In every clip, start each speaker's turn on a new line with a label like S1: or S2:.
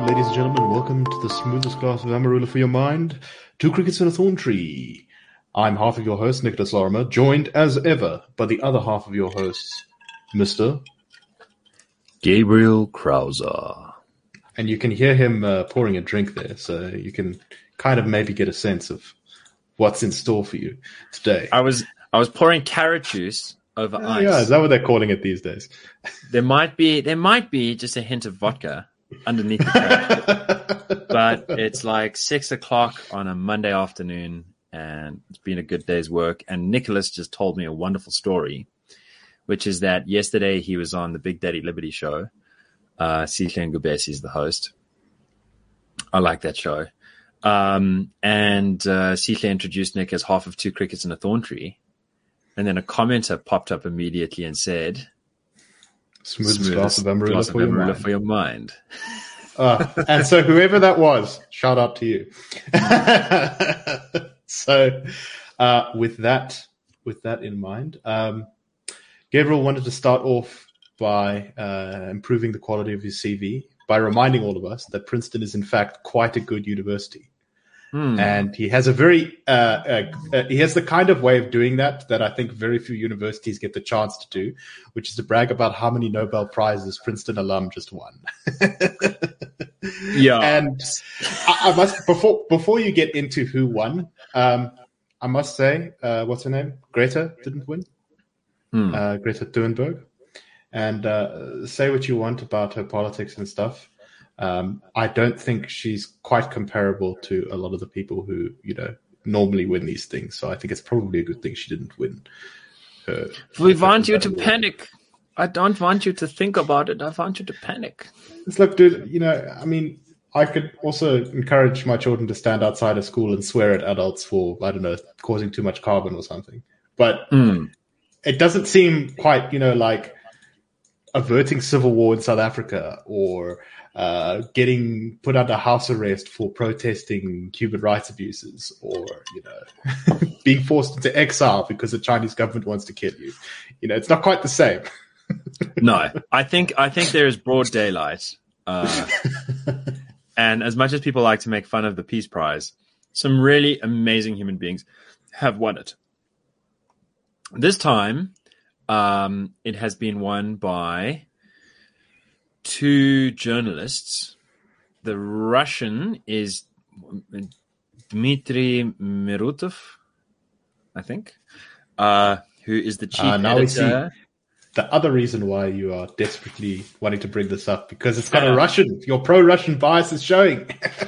S1: ladies and gentlemen. Welcome to the smoothest glass of Amarula for your mind. Two crickets and a thorn tree. I'm half of your host, Nicholas Lorimer, joined as ever by the other half of your hosts, Mr.
S2: Gabriel Krauser.
S1: And you can hear him pouring a drink there, so you can kind of maybe get a sense of what's in store for you today.
S2: I was pouring carrot juice over ice.
S1: Yeah, is that what they're calling it these days?
S2: There might be just a hint of vodka underneath the carrot. But it's like 6:00 on a Monday afternoon, and it's been a good day's work. And Nicholas just told me a wonderful story, which is that yesterday he was on the Big Daddy Liberty show. Sihle Ngubesi is the host. I like that show. And Sihle introduced Nick as half of Two Crickets and a Thorn Tree. And then a commenter popped up immediately and said,
S1: Smoothest glass of Amarula
S2: for your mind.
S1: And so whoever that was, shout out to you. So with that in mind, Gabriel wanted to start off by improving the quality of his CV by reminding all of us that Princeton is in fact quite a good university. And he has a very he has the kind of way of doing that I think very few universities get the chance to do, which is to brag about how many Nobel Prizes Princeton alum just won.
S2: Yeah.
S1: And I must before you get into who won, I must say, what's her name? Greta didn't win. Greta Thunberg. And say what you want about her politics and stuff. I don't think she's quite comparable to a lot of the people who, normally win these things. So I think it's probably a good thing she didn't win.
S2: We want you to panic. I don't want you to think about it. I want you to panic.
S1: It's like, dude, I could also encourage my children to stand outside of school and swear at adults for, I don't know, causing too much carbon or something. But it doesn't seem quite, like averting civil war in South Africa or getting put under house arrest for protesting human rights abuses or, being forced into exile because the Chinese government wants to kill you. It's not quite the same.
S2: No, I think there is broad daylight. And as much as people like to make fun of the Peace Prize, some really amazing human beings have won it. This time, it has been won by two journalists. The Russian is Dmitry Mirutov, I think, who is the chief editor.
S1: We see the other reason why you are desperately wanting to bring this up, because it's got a Russian. Your pro-Russian bias is showing.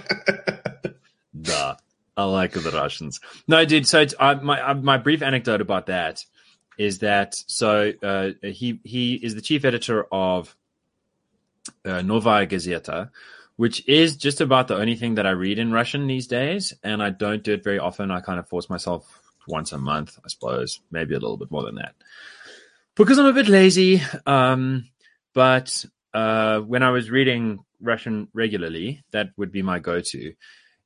S2: Duh. I like the Russians. No, dude. So my brief anecdote about that is that he is the chief editor of Novaya Gazeta, which is just about the only thing that I read in Russian these days, and I don't do it very often. I kind of force myself once a month, I suppose, maybe a little bit more than that, because I'm a bit lazy. But when I was reading Russian regularly, that would be my go-to.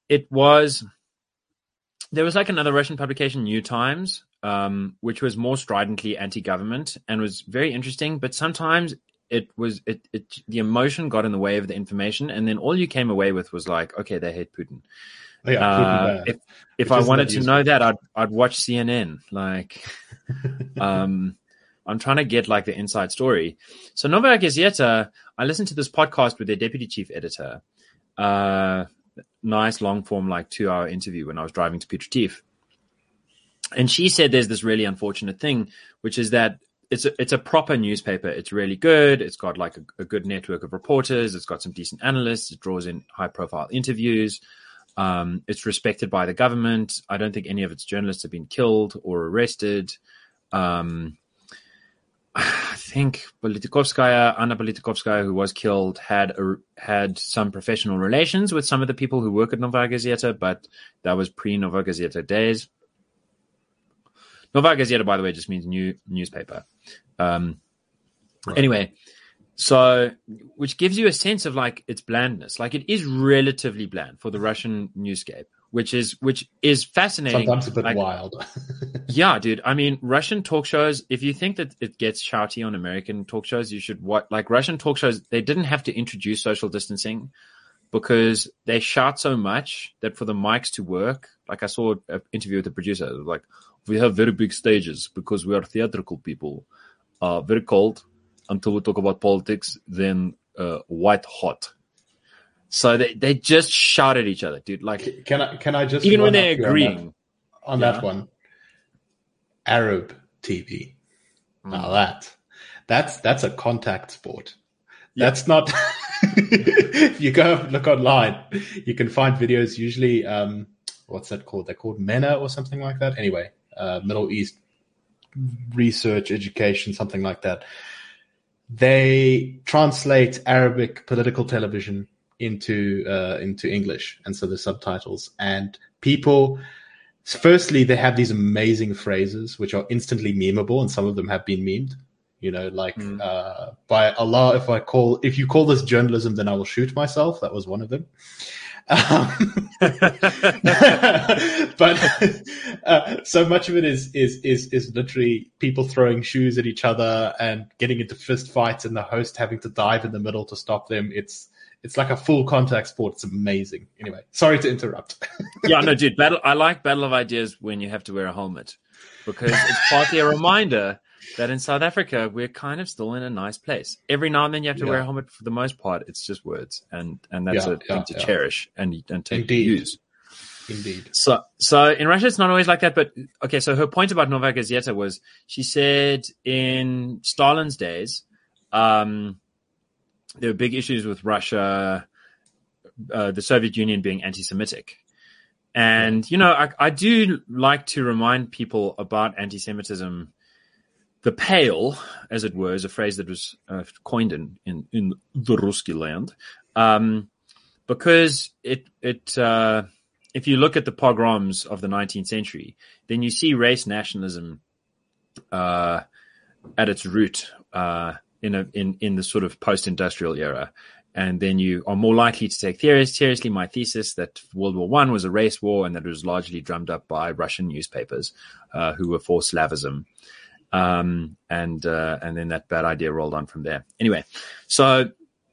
S2: There was like another Russian publication, New Times, which was more stridently anti-government and was very interesting. But sometimes the emotion got in the way of the information, and then all you came away with was like, okay, they hate Putin.
S1: Yeah, Putin
S2: if I wanted to know that, I'd watch CNN. Like, I'm trying to get like the inside story. So Novaya Gazeta, I listened to this podcast with their deputy chief editor. Nice long form, like 2-hour interview when I was driving to Petrotiv. And she said there's this really unfortunate thing, which is that it's a proper newspaper. It's really good. It's got like a good network of reporters. It's got some decent analysts. It draws in high profile interviews. It's respected by the government. I don't think any of its journalists have been killed or arrested. I think Anna Politkovskaya, who was killed, had some professional relations with some of the people who work at Novaya Gazeta, but that was pre-Novaya Gazeta days. Novaya Gazeta, by the way, just means new newspaper. Right. Anyway, so which gives you a sense of like its blandness. Like it is relatively bland for the Russian newscape, which is fascinating.
S1: Sometimes a bit wild.
S2: Yeah, dude. I mean, Russian talk shows, if you think that it gets shouty on American talk shows, you should watch, like Russian talk shows, they didn't have to introduce social distancing. because they shout so much that for the mics to work, like I saw an interview with the producer, like, we have very big stages because we are theatrical people, very cold until we talk about politics, then white hot. So they just shout at each other, dude. Like,
S1: can I just
S2: even when they're agreeing
S1: on that one? Arab TV. Now that's a contact sport. Yeah. That's not. You go look online, you can find videos. Usually, what's that called? They're called MENA or something like that. Anyway, Middle East research, education, something like that. They translate Arabic political television into English, and so the subtitles. And people, firstly, they have these amazing phrases which are instantly memeable, and some of them have been memed. You know, like by Allah, if you call this journalism, then I will shoot myself. That was one of them. But so much of it is literally people throwing shoes at each other and getting into fist fights, and the host having to dive in the middle to stop them. It's like a full contact sport. It's amazing. Anyway, sorry to interrupt.
S2: Yeah, no, dude. I like Battle of Ideas when you have to wear a helmet, because it's partly a reminder that in South Africa, we're kind of still in a nice place. Every now and then you have to wear a helmet. For the most part, it's just words. And that's a thing to cherish and to use.
S1: Indeed.
S2: So in Russia, it's not always like that. But, okay, so her point about Novaya Gazeta was, she said in Stalin's days, there were big issues with Russia, the Soviet Union being anti-Semitic. And, you know, I do like to remind people about anti-Semitism. The Pale, as it were, is a phrase that was coined in the Ruski land, because it if you look at the pogroms of the 19th century, then you see race nationalism at its root in the sort of post-industrial era. And then you are more likely to take seriously my thesis that World War I was a race war, and that it was largely drummed up by Russian newspapers who were for Slavism. And then that bad idea rolled on from there. Anyway, so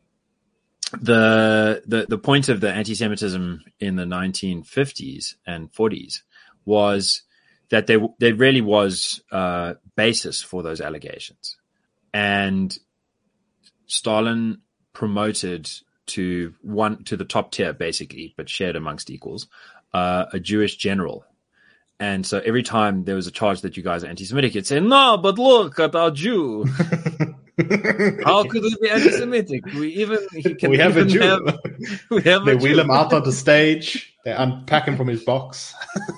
S2: the point of the anti-Semitism in the 1950s and 40s was that there really was basis for those allegations, and Stalin promoted to the top tier, basically, but shared amongst equals, a Jewish general. And so every time there was a charge that you guys are anti-Semitic, you'd say, no, but look at our Jew. How could we be anti-Semitic? We have a Jew.
S1: They wheel him out on the stage. They unpack him from his box.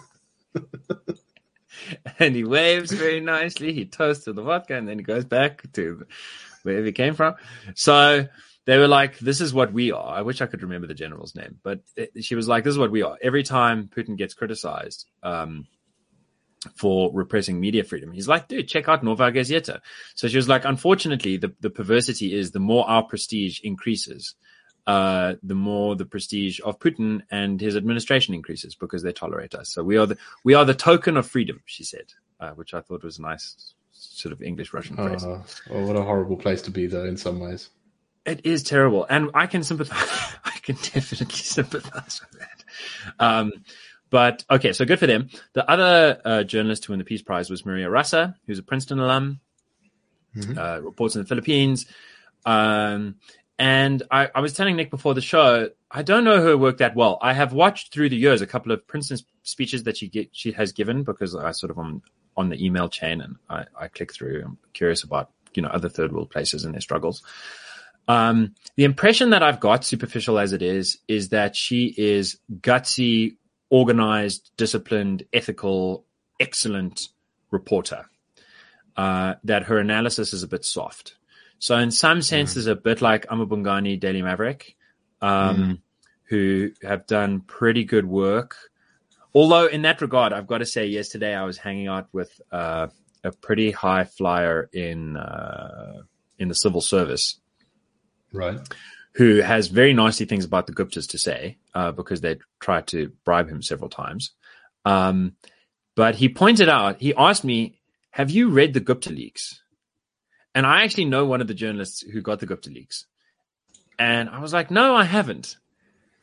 S2: And he waves very nicely. He toasts to the vodka, and then he goes back to wherever he came from. So they were like, this is what we are. I wish I could remember the general's name, but she was like, this is what we are. Every time Putin gets criticized for repressing media freedom, he's like, dude, check out Novaya Gazeta. So she was like, unfortunately, the perversity is the more our prestige increases, the more the prestige of Putin and his administration increases, because they tolerate us. So we are the token of freedom, she said, which I thought was a nice sort of English-Russian phrase.
S1: Oh, what a horrible place to be, though, in some ways.
S2: It is terrible, and I can sympathize. I can definitely sympathize with that. But okay, so good for them. The other journalist to win the Peace Prize was Maria Ressa, who's a Princeton alum, reports in the Philippines. And I was telling Nick before the show, I don't know her work that well. I have watched through the years a couple of Princeton speeches that she has given, because I sort of on the email chain, and I click through. I'm curious about other third world places and their struggles. The impression that I've got, superficial as it is that she is gutsy, organized, disciplined, ethical, excellent reporter. That her analysis is a bit soft. So in some senses, a bit like Amabungani, Daily Maverick, who have done pretty good work. Although in that regard, I've got to say, yesterday I was hanging out with a pretty high flyer in the civil service.
S1: Right.
S2: Who has very nasty things about the Guptas to say, because they tried to bribe him several times. But he asked me, have you read the Gupta leaks? And I actually know one of the journalists who got the Gupta leaks. And I was like, no, I haven't.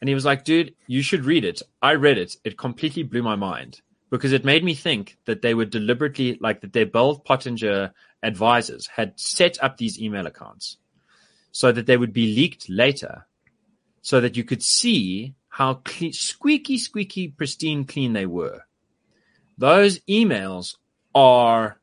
S2: And he was like, dude, you should read it. I read it. It completely blew my mind because it made me think that they were deliberately, like that their Bell Pottinger advisors had set up these email accounts so that they would be leaked later so that you could see how clean, squeaky, pristine clean they were. Those emails are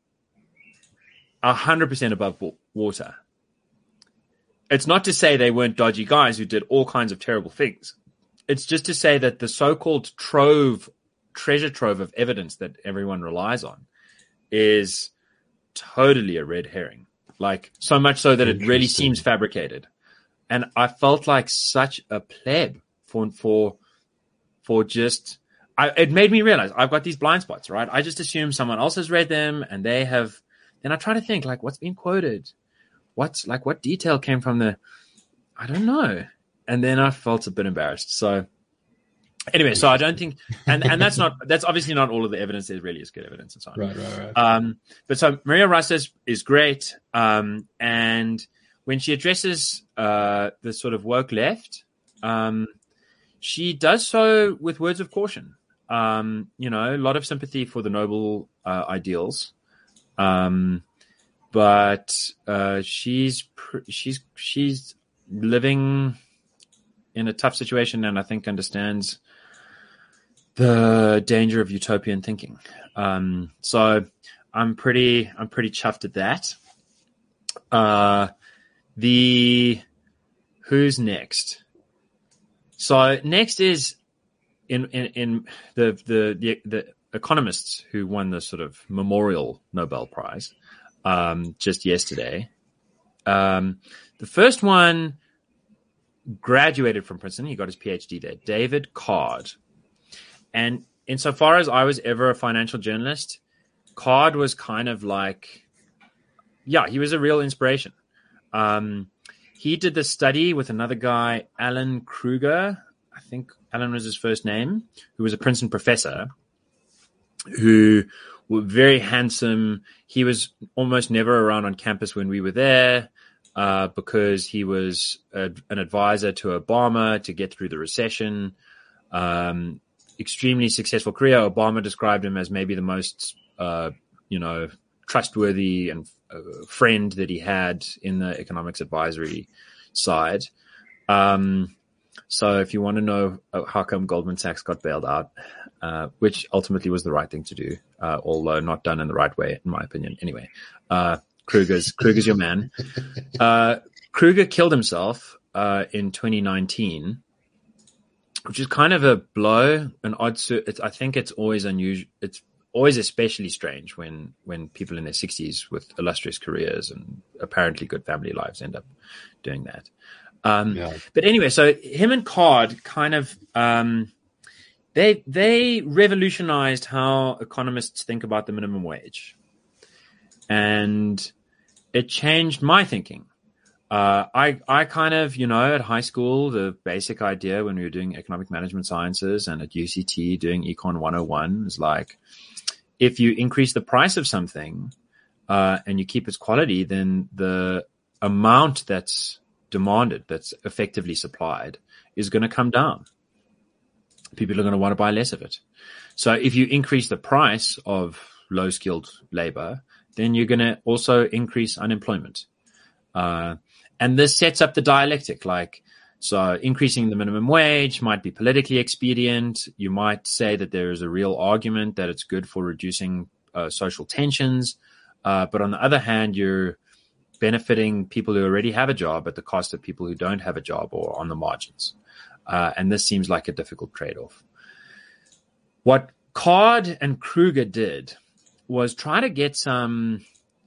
S2: 100% above water. It's not to say they weren't dodgy guys who did all kinds of terrible things. It's just to say that the so-called treasure trove of evidence that everyone relies on is totally a red herring. Like, so much so that it really seems fabricated. And I felt like such a pleb for just... it made me realize I've got these blind spots, right? I just assume someone else has read them and they have... Then I try to think, like, what's being quoted? What detail came from the... I don't know. And then I felt a bit embarrassed. So anyway, so I don't think, and that's obviously not all of the evidence. There really is good evidence and so on.
S1: Right.
S2: But so Maria Ressa is great. And when she addresses the sort of woke left, she does so with words of caution. A lot of sympathy for the noble ideals. But she's living in a tough situation, and I think understands the danger of utopian thinking. So I'm pretty chuffed at that. Who's next? So next is in the economists who won the sort of memorial Nobel Prize just yesterday. The first one graduated from Princeton. He got his PhD there. David Card. And insofar as I was ever a financial journalist, Card was kind of like, he was a real inspiration. He did this study with another guy, Alan Kruger. I think Alan was his first name, who was a Princeton professor, who were very handsome. He was almost never around on campus when we were there. Because he was an advisor to Obama to get through the recession. Extremely successful career. Obama described him as maybe the most, trustworthy and friend that he had in the economics advisory side. So if you want to know how come Goldman Sachs got bailed out, which ultimately was the right thing to do, although not done in the right way, in my opinion. Anyway, Kruger's your man. Kruger killed himself in 2019, which is kind of a blow, an odd. I think it's always unusual. It's always especially strange when people in their 60s with illustrious careers and apparently good family lives end up doing that. But anyway, so him and Card kind of they revolutionized how economists think about the minimum wage. And it changed my thinking. I kind of, at high school, the basic idea when we were doing economic management sciences and at UCT doing Econ 101 is like, if you increase the price of something and you keep its quality, then the amount that's demanded, that's effectively supplied, is going to come down. People are going to want to buy less of it. So if you increase the price of low-skilled labor, then you're going to also increase unemployment. And this sets up the dialectic. So increasing the minimum wage might be politically expedient. You might say that there is a real argument that it's good for reducing social tensions. But on the other hand, you're benefiting people who already have a job at the cost of people who don't have a job or on the margins. And this seems like a difficult trade-off. What Card and Kruger did was try to get some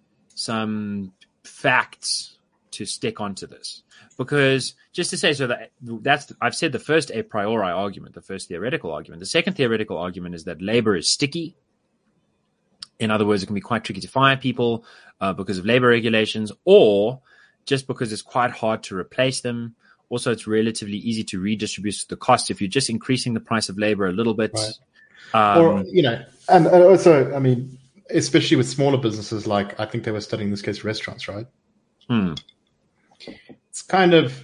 S2: facts to stick onto this, because just to say, so that's I've said the first a priori argument, the first theoretical argument. The second theoretical argument is that labor is sticky. In other words, it can be quite tricky to fire people because of labor regulations, or just because it's quite hard to replace them. Also, it's relatively easy to redistribute the cost if you're just increasing the price of labor a little bit.
S1: Right. And also, I mean, especially with smaller businesses, I think they were studying this case restaurants, right? It's kind of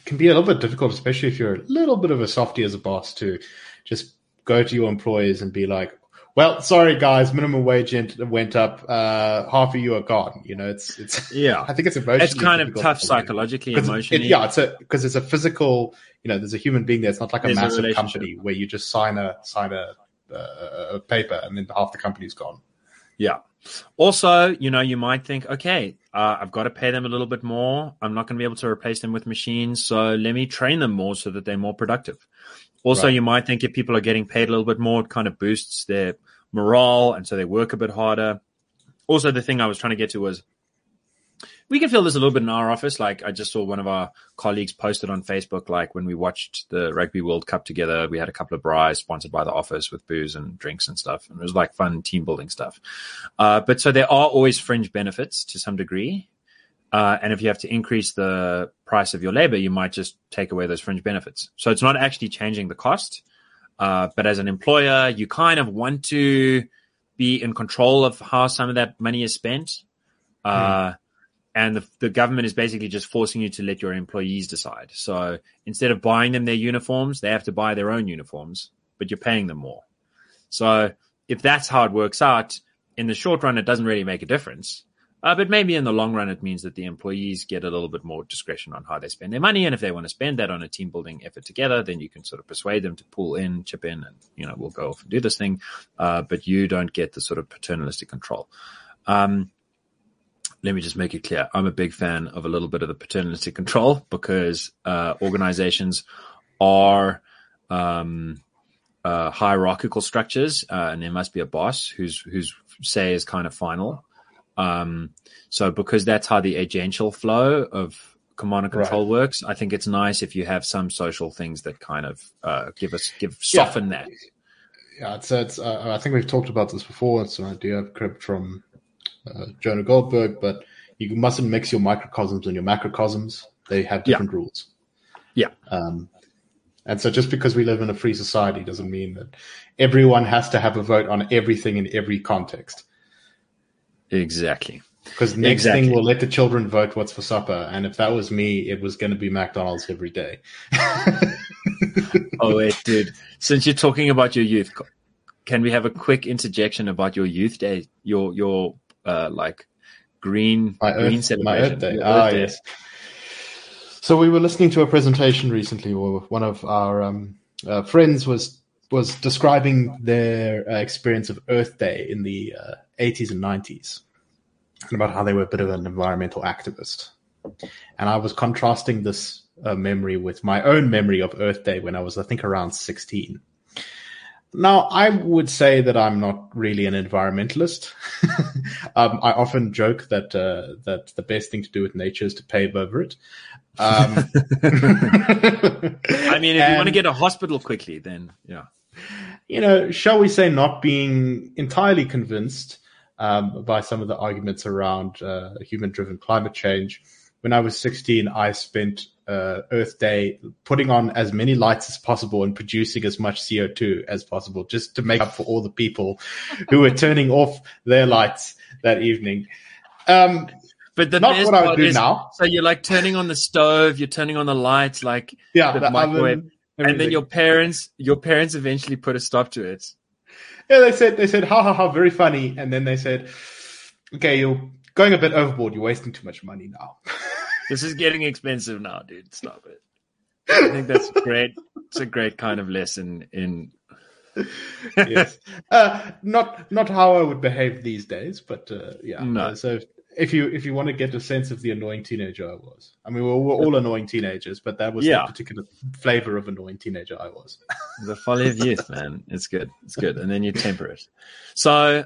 S1: can be a little bit difficult, especially if you're a little bit of a softie as a boss, to just go to your employees and be like, well, sorry guys, minimum wage went up. Half of you are gone. You know, it's I think it's emotionally.
S2: It's kind of tough psychologically, emotionally.
S1: Because it's a physical. You know, there's a human being there. It's not like a massive company where you just sign a paper and then half the company's gone.
S2: Yeah. Also, you know, you might think, okay, I've got to pay them a little bit more. I'm not going to be able to replace them with machines. So let me train them more so that they're more productive. Also, you might think if people are getting paid a little bit more, it kind of boosts their morale. And so they work a bit harder. Also, the thing I was trying to get to was, we can feel this a little bit in our office. Like I just saw one of our colleagues posted on Facebook, like when we watched the Rugby World Cup together, we had a couple of braais sponsored by the office with booze and drinks and stuff. And it was like fun team building stuff. But so there are always fringe benefits to some degree. And if you have to increase the price of your labor, you might just take away those fringe benefits. So it's not actually changing the cost. But as an employer, you kind of want to be in control of how some of that money is spent. And the government is basically just forcing you to let your employees decide. So instead of buying them their uniforms, they have to buy their own uniforms, but you're paying them more. So if that's how it works out, in the short run, it doesn't really make a difference. But maybe in the long run, it means that the employees get a little bit more discretion on how they spend their money. And if they want to spend that on a team building effort together, then you can sort of persuade them to chip in, and, you know, we'll go off and do this thing. But you don't get the sort of paternalistic control. Let me just make it clear. I'm a big fan of a little bit of the paternalistic control, because organizations are hierarchical structures, and there must be a boss whose say is kind of final. So because that's how the agential flow of command and control works, I think it's nice if you have some social things that kind of soften that.
S1: Yeah, it's I think we've talked about this before. It's an idea I've grabbed from Jonah Goldberg, but you mustn't mix your microcosms and your macrocosms. They have different rules.
S2: Yeah.
S1: And so just because we live in a free society doesn't mean that everyone has to have a vote on everything in every context.
S2: Exactly.
S1: Because next thing we'll let the children vote what's for supper. And if that was me, it was going to be McDonald's every day.
S2: Oh, wait, dude. Since you're talking about your youth, can we have a quick interjection about your youth day? Your like green celebration.
S1: My Earth Day. Yes. So we were listening to a presentation recently where one of our friends was describing their experience of Earth Day in the 80s and 90s, and about how they were a bit of an environmental activist. And I was contrasting this memory with my own memory of Earth Day when I was, I think, around 16. Now, I would say that I'm not really an environmentalist. I often joke that the best thing to do with nature is to pave over it.
S2: I mean, if you want to get a hospital quickly, then yeah.
S1: You know, shall we say, not being entirely convinced by some of the arguments around human-driven climate change. When I was 16, I spent Earth Day putting on as many lights as possible and producing as much CO2 as possible, just to make up for all the people who were turning off their lights that evening.
S2: But the
S1: not what I would do now.
S2: So you're like turning on the stove, you're turning on the lights, like the microwave, and then your parents eventually put a stop to it.
S1: Yeah, they said, ha, very funny. And then they said, okay, you're going a bit overboard. You're wasting too much money now.
S2: This is getting expensive now, dude. Stop it. I think that's great. It's a great kind of lesson in.
S1: Yes. Not how I would behave these days, but yeah.
S2: No.
S1: So if you want to get a sense of the annoying teenager I was. I mean, we're all annoying teenagers, but that was the particular flavor of annoying teenager I was.
S2: The folly of youth, man. It's good. It's good. And then you temper it. So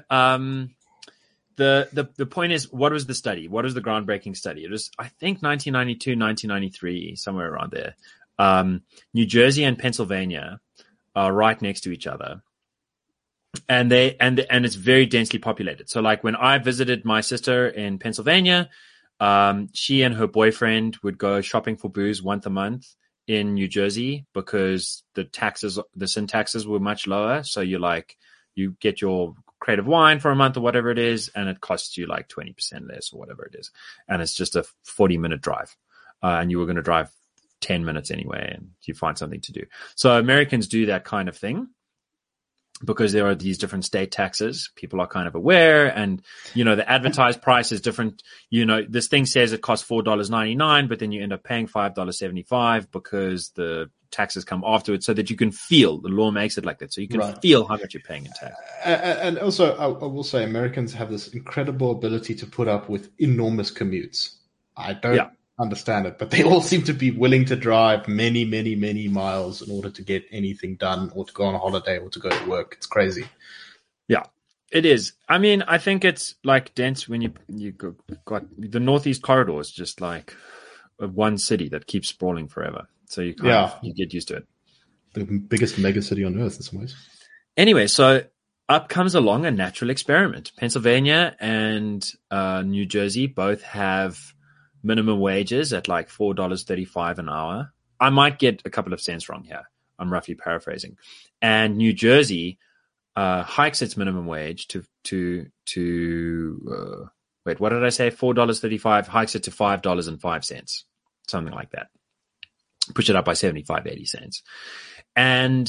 S2: the point is, what was the study? What was the groundbreaking study? It was, I think, 1992, 1993, somewhere around there. New Jersey and Pennsylvania are right next to each other. And it's very densely populated. So like when I visited my sister in Pennsylvania, she and her boyfriend would go shopping for booze once a month in New Jersey because the sin taxes were much lower. So you get your crate of wine for a month or whatever it is, and it costs you like 20% less or whatever it is. And it's just a 40-minute drive. And you were going to drive 10 minutes anyway, and you find something to do. So Americans do that kind of thing because there are these different state taxes. People are kind of aware, and, you know, the advertised price is different. You know, this thing says it costs $4.99, but then you end up paying $5.75 because the taxes come afterwards, so that you can feel the law makes it like that. So you can feel how much you're paying in tax.
S1: And also, I will say Americans have this incredible ability to put up with enormous commutes. I don't understand it, but they all seem to be willing to drive many, many, many miles in order to get anything done, or to go on a holiday, or to go to work. It's crazy.
S2: Yeah, it is. I mean, I think it's like dense when you got the Northeast Corridor is just like one city that keeps sprawling forever. So you you get used to it.
S1: The biggest mega city on earth in some ways.
S2: Anyway, so up comes along a natural experiment. Pennsylvania and New Jersey both have minimum wages at like $4.35 an hour. I might get a couple of cents wrong here. I'm roughly paraphrasing. And New Jersey hikes its minimum wage to wait, what did I say? $4.35, hikes it to $5.05, something like that. Push it up by 75, 80 cents. And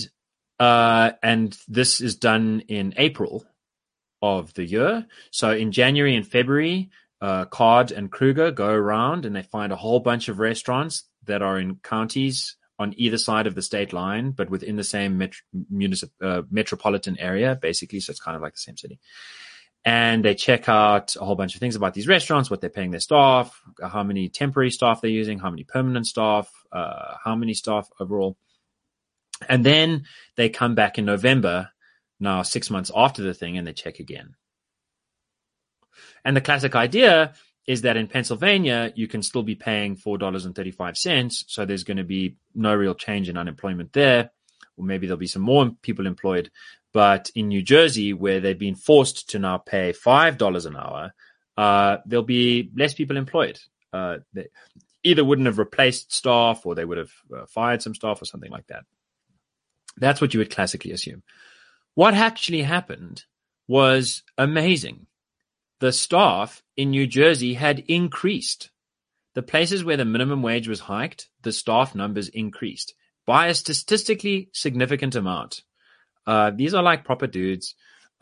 S2: this is done in April of the year. So in January and February, Card and Kruger go around and they find a whole bunch of restaurants that are in counties on either side of the state line, but within the same metropolitan area, basically. So it's kind of like the same city. And they check out a whole bunch of things about these restaurants, what they're paying their staff, how many temporary staff they're using, how many permanent staff, how many staff overall. And then they come back in November, now 6 months after the thing, and they check again. And the classic idea is that in Pennsylvania, you can still be paying $4.35. So there's going to be no real change in unemployment there. Or maybe there'll be some more people employed. But in New Jersey, where they've been forced to now pay $5 an hour, there'll be less people employed. They either wouldn't have replaced staff, or they would have fired some staff or something like that. That's what you would classically assume. What actually happened was amazing. The staff in New Jersey had increased. The places where the minimum wage was hiked, the staff numbers increased by a statistically significant amount. These are like proper dudes,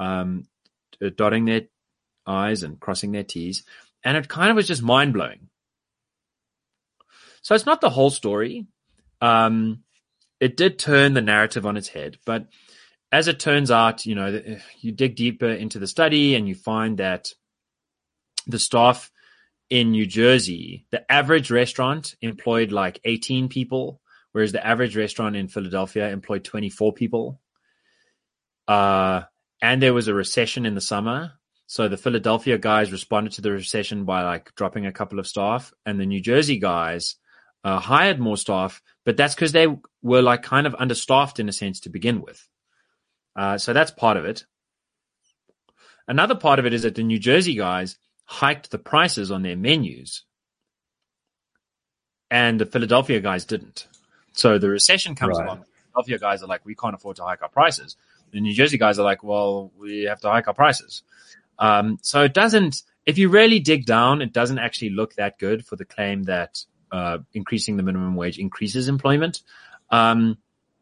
S2: dotting their I's and crossing their T's. And it kind of was just mind-blowing. So it's not the whole story. It did turn the narrative on its head. But as it turns out, you know, you dig deeper into the study and you find that the staff in New Jersey, the average restaurant employed like 18 people, whereas the average restaurant in Philadelphia employed 24 people. And there was a recession in the summer. So the Philadelphia guys responded to the recession by like dropping a couple of staff, and the New Jersey guys hired more staff, but that's because they were like kind of understaffed in a sense to begin with. So that's part of it. Another part of it is that the New Jersey guys hiked the prices on their menus, and the Philadelphia guys didn't. So the recession comes along. The Philadelphia guys are like, we can't afford to hike our prices. The New Jersey guys are like, well, we have to hike our prices. So it doesn't, if you really dig down, it doesn't actually look that good for the claim that increasing the minimum wage increases employment. And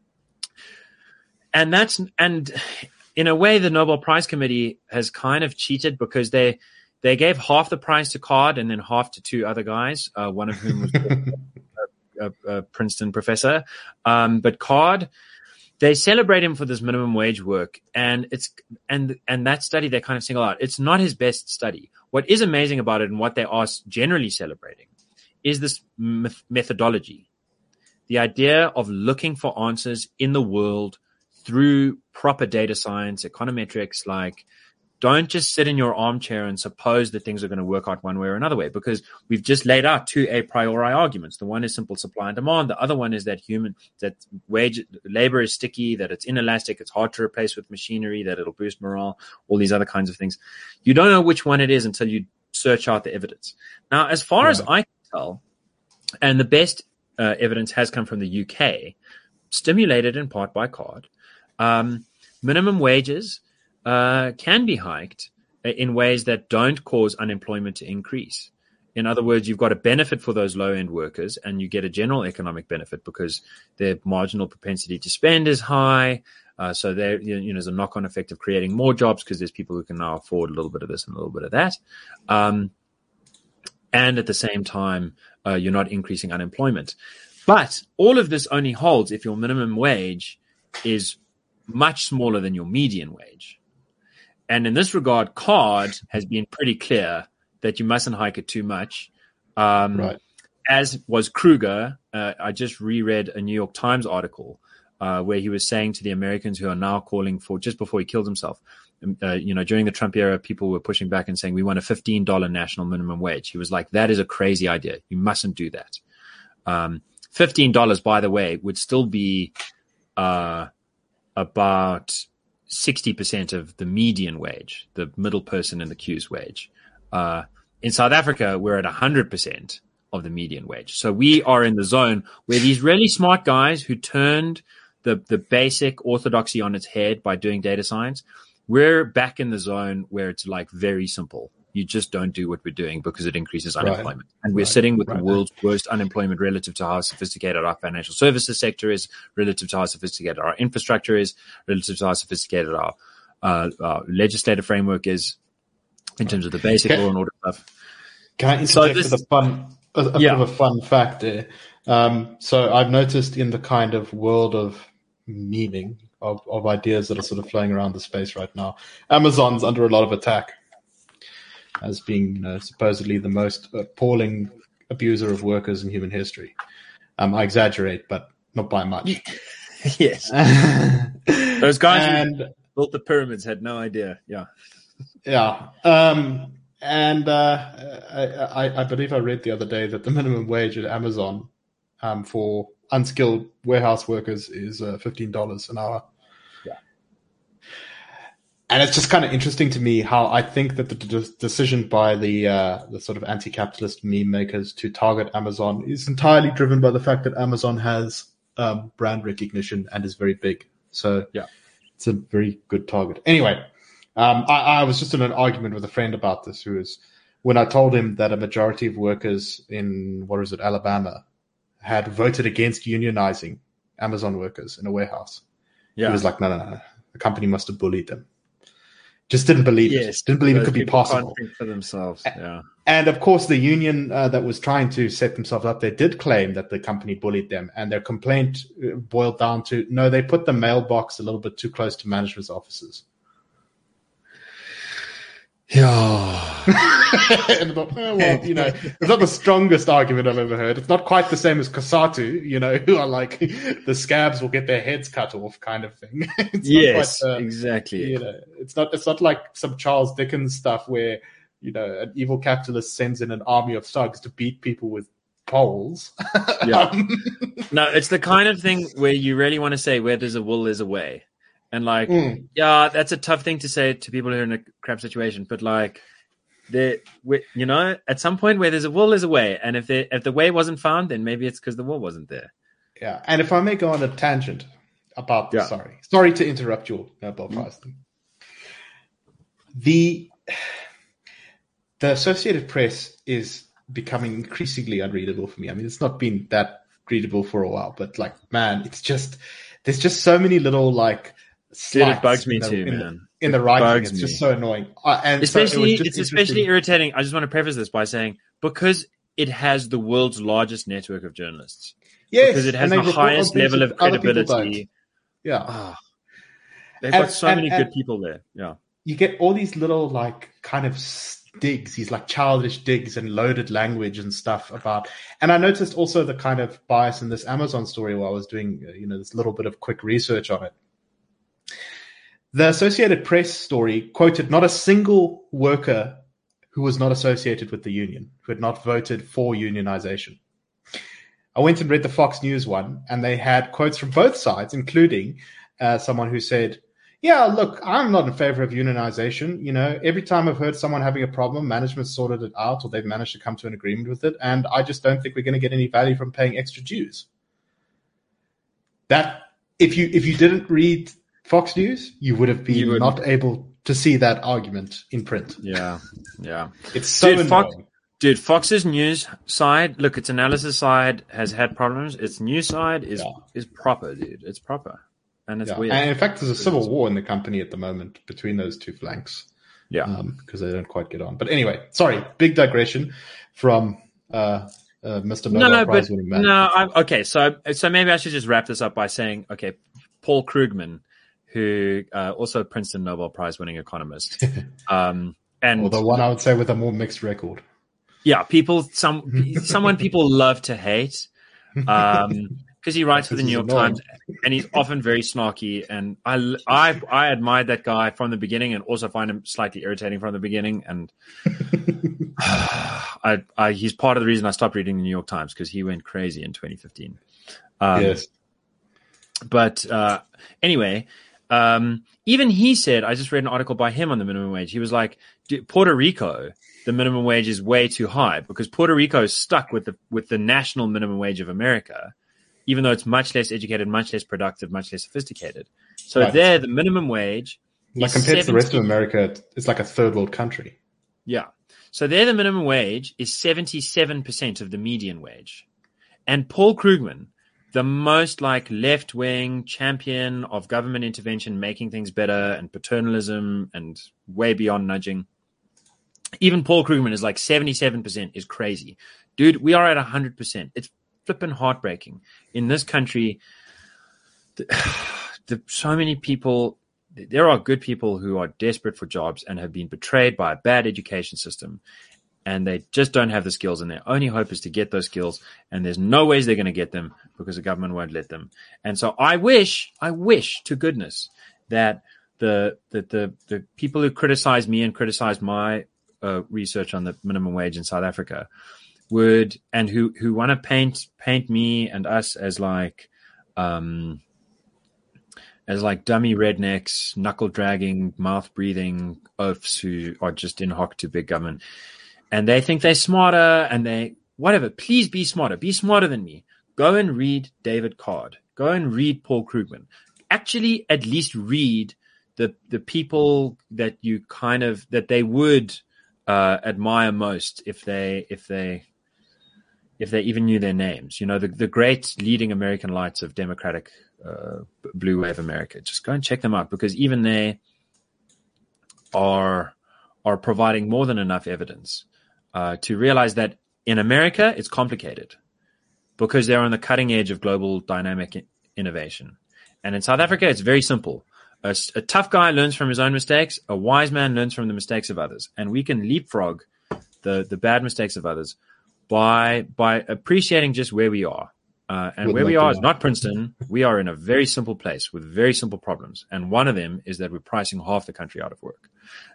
S2: in a way, the Nobel Prize Committee has kind of cheated, because they gave half the prize to Card and then half to two other guys, one of whom was a Princeton professor. But Card, they celebrate him for this minimum wage work, and that study they kind of single out. It's not his best study. What is amazing about it, and what they are generally celebrating, is this methodology. The idea of looking for answers in the world through proper data science, econometrics. Like, don't just sit in your armchair and suppose that things are going to work out one way or another way, because we've just laid out two a priori arguments. The one is simple supply and demand. The other one is that labor is sticky, that it's inelastic, it's hard to replace with machinery, that it'll boost morale, all these other kinds of things. You don't know which one it is until you search out the evidence. Now, as far as I can tell, and the best evidence has come from the UK, stimulated in part by Card, minimum wages can be hiked in ways that don't cause unemployment to increase. In other words, you've got a benefit for those low-end workers, and you get a general economic benefit because their marginal propensity to spend is high. So there, there's a knock-on effect of creating more jobs because there's people who can now afford a little bit of this and a little bit of that. And at the same time, you're not increasing unemployment. But all of this only holds if your minimum wage is much smaller than your median wage. And in this regard, CARD has been pretty clear that you mustn't hike it too much.
S1: Right.
S2: As was Kruger. I just reread a New York Times article where he was saying to the Americans who are now calling for, just before he killed himself, during the Trump era, people were pushing back and saying, we want a $15 national minimum wage. He was like, that is a crazy idea. You mustn't do that. $15, by the way, would still be about 60% of the median wage, the middle person in the queue's wage. In South Africa, we're at 100% of the median wage. So we are in the zone where these really smart guys who turned the basic orthodoxy on its head by doing data science, we're back in the zone where it's like very simple. You just don't do what we're doing because it increases unemployment. Right. And we're sitting with the world's worst unemployment relative to how sophisticated our financial services sector is, relative to how sophisticated our infrastructure is, relative to how sophisticated our legislative framework is. In terms of the basic law and order stuff.
S1: Can I interject with a bit of a fun fact there? So I've noticed in the kind of world of meaning of ideas that are sort of flowing around the space right now, Amazon's under a lot of attack as being, supposedly the most appalling abuser of workers in human history. I exaggerate, but not by much.
S2: Yes. Those guys who built the pyramids had no idea. Yeah.
S1: Yeah. I believe I read the other day that the minimum wage at Amazon for unskilled warehouse workers is $15 an hour.
S2: Yeah.
S1: And it's just kind of interesting to me how I think that the decision by the sort of anti-capitalist meme makers to target Amazon is entirely driven by the fact that Amazon has brand recognition and is very big. So it's a very good target. Anyway. I was just in an argument with a friend about this when I told him that a majority of workers in, Alabama had voted against unionizing Amazon workers in a warehouse. Yeah. He was like, no. The company must have bullied them. Just didn't believe it. Didn't believe it could be possible.
S2: Can't think for themselves. Yeah.
S1: And of course, the union that was trying to set themselves up, they did claim that the company bullied them. And their complaint boiled down to, no, they put the mailbox a little bit too close to management's offices.
S2: Yeah.
S1: And I thought, it's not the strongest argument I've ever heard. It's not quite the same as Cosatu, who are like the scabs will get their heads cut off kind of thing.
S2: Yes, exactly.
S1: It's not like some Charles Dickens stuff where, an evil capitalist sends in an army of thugs to beat people with poles.
S2: Yeah. No, it's the kind of thing where you really want to say, where there's a will, there's a way. And that's a tough thing to say to people who are in a crap situation. But at some point where there's a will, there's a way. And if the way wasn't found, then maybe it's because the will wasn't there.
S1: Yeah. And if I may go on a tangent about sorry to interrupt your Nobel Prize thing. The Associated Press is becoming increasingly unreadable for me. I mean, it's not been that readable for a while, but it's just there's just so many little
S2: Dude, it bugs me too, man.
S1: In the writing, it's just so annoying. And
S2: it's especially irritating. I just want to preface this by saying, because it has the world's largest network of journalists.
S1: Yes.
S2: Because it has the highest level of credibility.
S1: Yeah.
S2: They've got so many good people there. Yeah.
S1: You get all these little kind of digs, these childish digs and loaded language and stuff about. And I noticed also the kind of bias in this Amazon story while I was doing, this little bit of quick research on it. The Associated Press story quoted not a single worker who was not associated with the union, who had not voted for unionization. I went and read the Fox News one, and they had quotes from both sides, including someone who said, yeah, look, I'm not in favor of unionization. Every time I've heard someone having a problem, management sorted it out or they've managed to come to an agreement with it, and I just don't think we're going to get any value from paying extra dues. That, if you didn't read Fox News, you would have been not able to see that argument in print.
S2: Yeah.
S1: It's so annoying.
S2: Dude, Fox's news side, look, its analysis side has had problems. Its news side is proper, dude. It's proper. And it's weird.
S1: And in fact, there's a civil war in the company at the moment between those two flanks.
S2: Yeah.
S1: Because they don't quite get on. But anyway, sorry, big digression from Mr. Nobel Prize winning man.
S2: Okay, so maybe I should just wrap this up by saying, okay, Paul Krugman, who also a Princeton Nobel Prize winning economist. And
S1: the one I would say with a more mixed record.
S2: Yeah, someone people love to hate. Because he writes for the New York Times, and he's often very snarky. And I admired that guy from the beginning, and also find him slightly irritating from the beginning. And he's part of the reason I stopped reading the New York Times, because he went crazy in 2015.
S1: Yes.
S2: But anyway, even he said, I just read an article by him on the minimum wage. He was like, Puerto Rico, the minimum wage is way too high, because Puerto Rico is stuck with the national minimum wage of America, even though it's much less educated, much less productive, much less sophisticated. So right. There, the minimum wage,
S1: like compared to the rest of America, it's like a third world country.
S2: Yeah. So there, the minimum wage is 77% of the median wage. And Paul Krugman, the most like left-wing champion of government intervention, making things better, and paternalism and way beyond nudging, even Paul Krugman is like 77% is crazy. Dude, we are at 100%. It's flipping heartbreaking. In this country, so many people, there are good people who are desperate for jobs and have been betrayed by a bad education system, and they just don't have the skills, and their only hope is to get those skills, and there's no ways they're going to get them because the government won't let them. And so I wish to goodness that the people who criticize me and criticize my research on the minimum wage in South Africa would, and who want to paint me and us as like dummy rednecks, knuckle dragging, mouth breathing oafs who are just in hock to big government, and they think they're smarter, and they whatever. Please be smarter. Be smarter than me. Go and read David Card. Go and read Paul Krugman. Actually, at least read the people that you that they would admire most if they even knew their names. You know, the great leading American lights of democratic blue wave America. Just go and check them out, because even they are providing more than enough evidence to realize that in America it's complicated, because they're on the cutting edge of global dynamic innovation. And in South Africa, it's very simple. A tough guy learns from his own mistakes. A wise man learns from the mistakes of others. And we can leapfrog the bad mistakes of others by appreciating just where we are. And where we are is not Princeton. We are in a very simple place with very simple problems. And one of them is that we're pricing half the country out of work.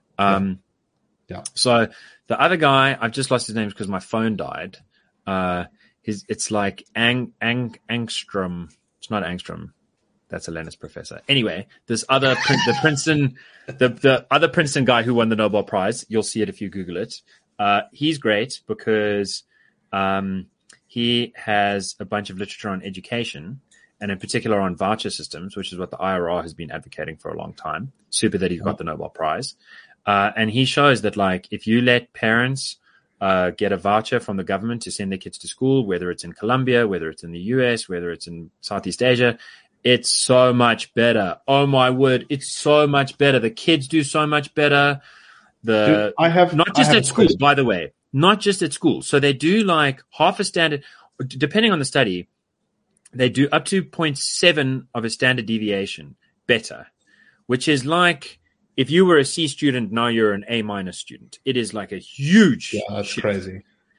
S2: So the other guy, I've just lost his name because my phone died. It's like Angstrom. It's not Angstrom. That's a Lennis professor. Anyway, this other the other Princeton guy who won the Nobel Prize, you'll see it if you Google it. He's great because he has a bunch of literature on education, and in particular on voucher systems, which is what the IRR has been advocating for a long time. Super that he's got the Nobel Prize. And he shows that, like, if you let parents get a voucher from the government to send their kids to school, whether it's in Colombia, whether it's in the US, whether it's in Southeast Asia, it's so much better. Oh my word, it's so much better. The kids do so much better. Not just at school, by the way. Not just at school. So they do like half a standard, depending on the study, they do up to 0.7 of a standard deviation better, which is like if you were a C student, now you're an A- student. It is like a huge
S1: that's
S2: shift.
S1: Crazy.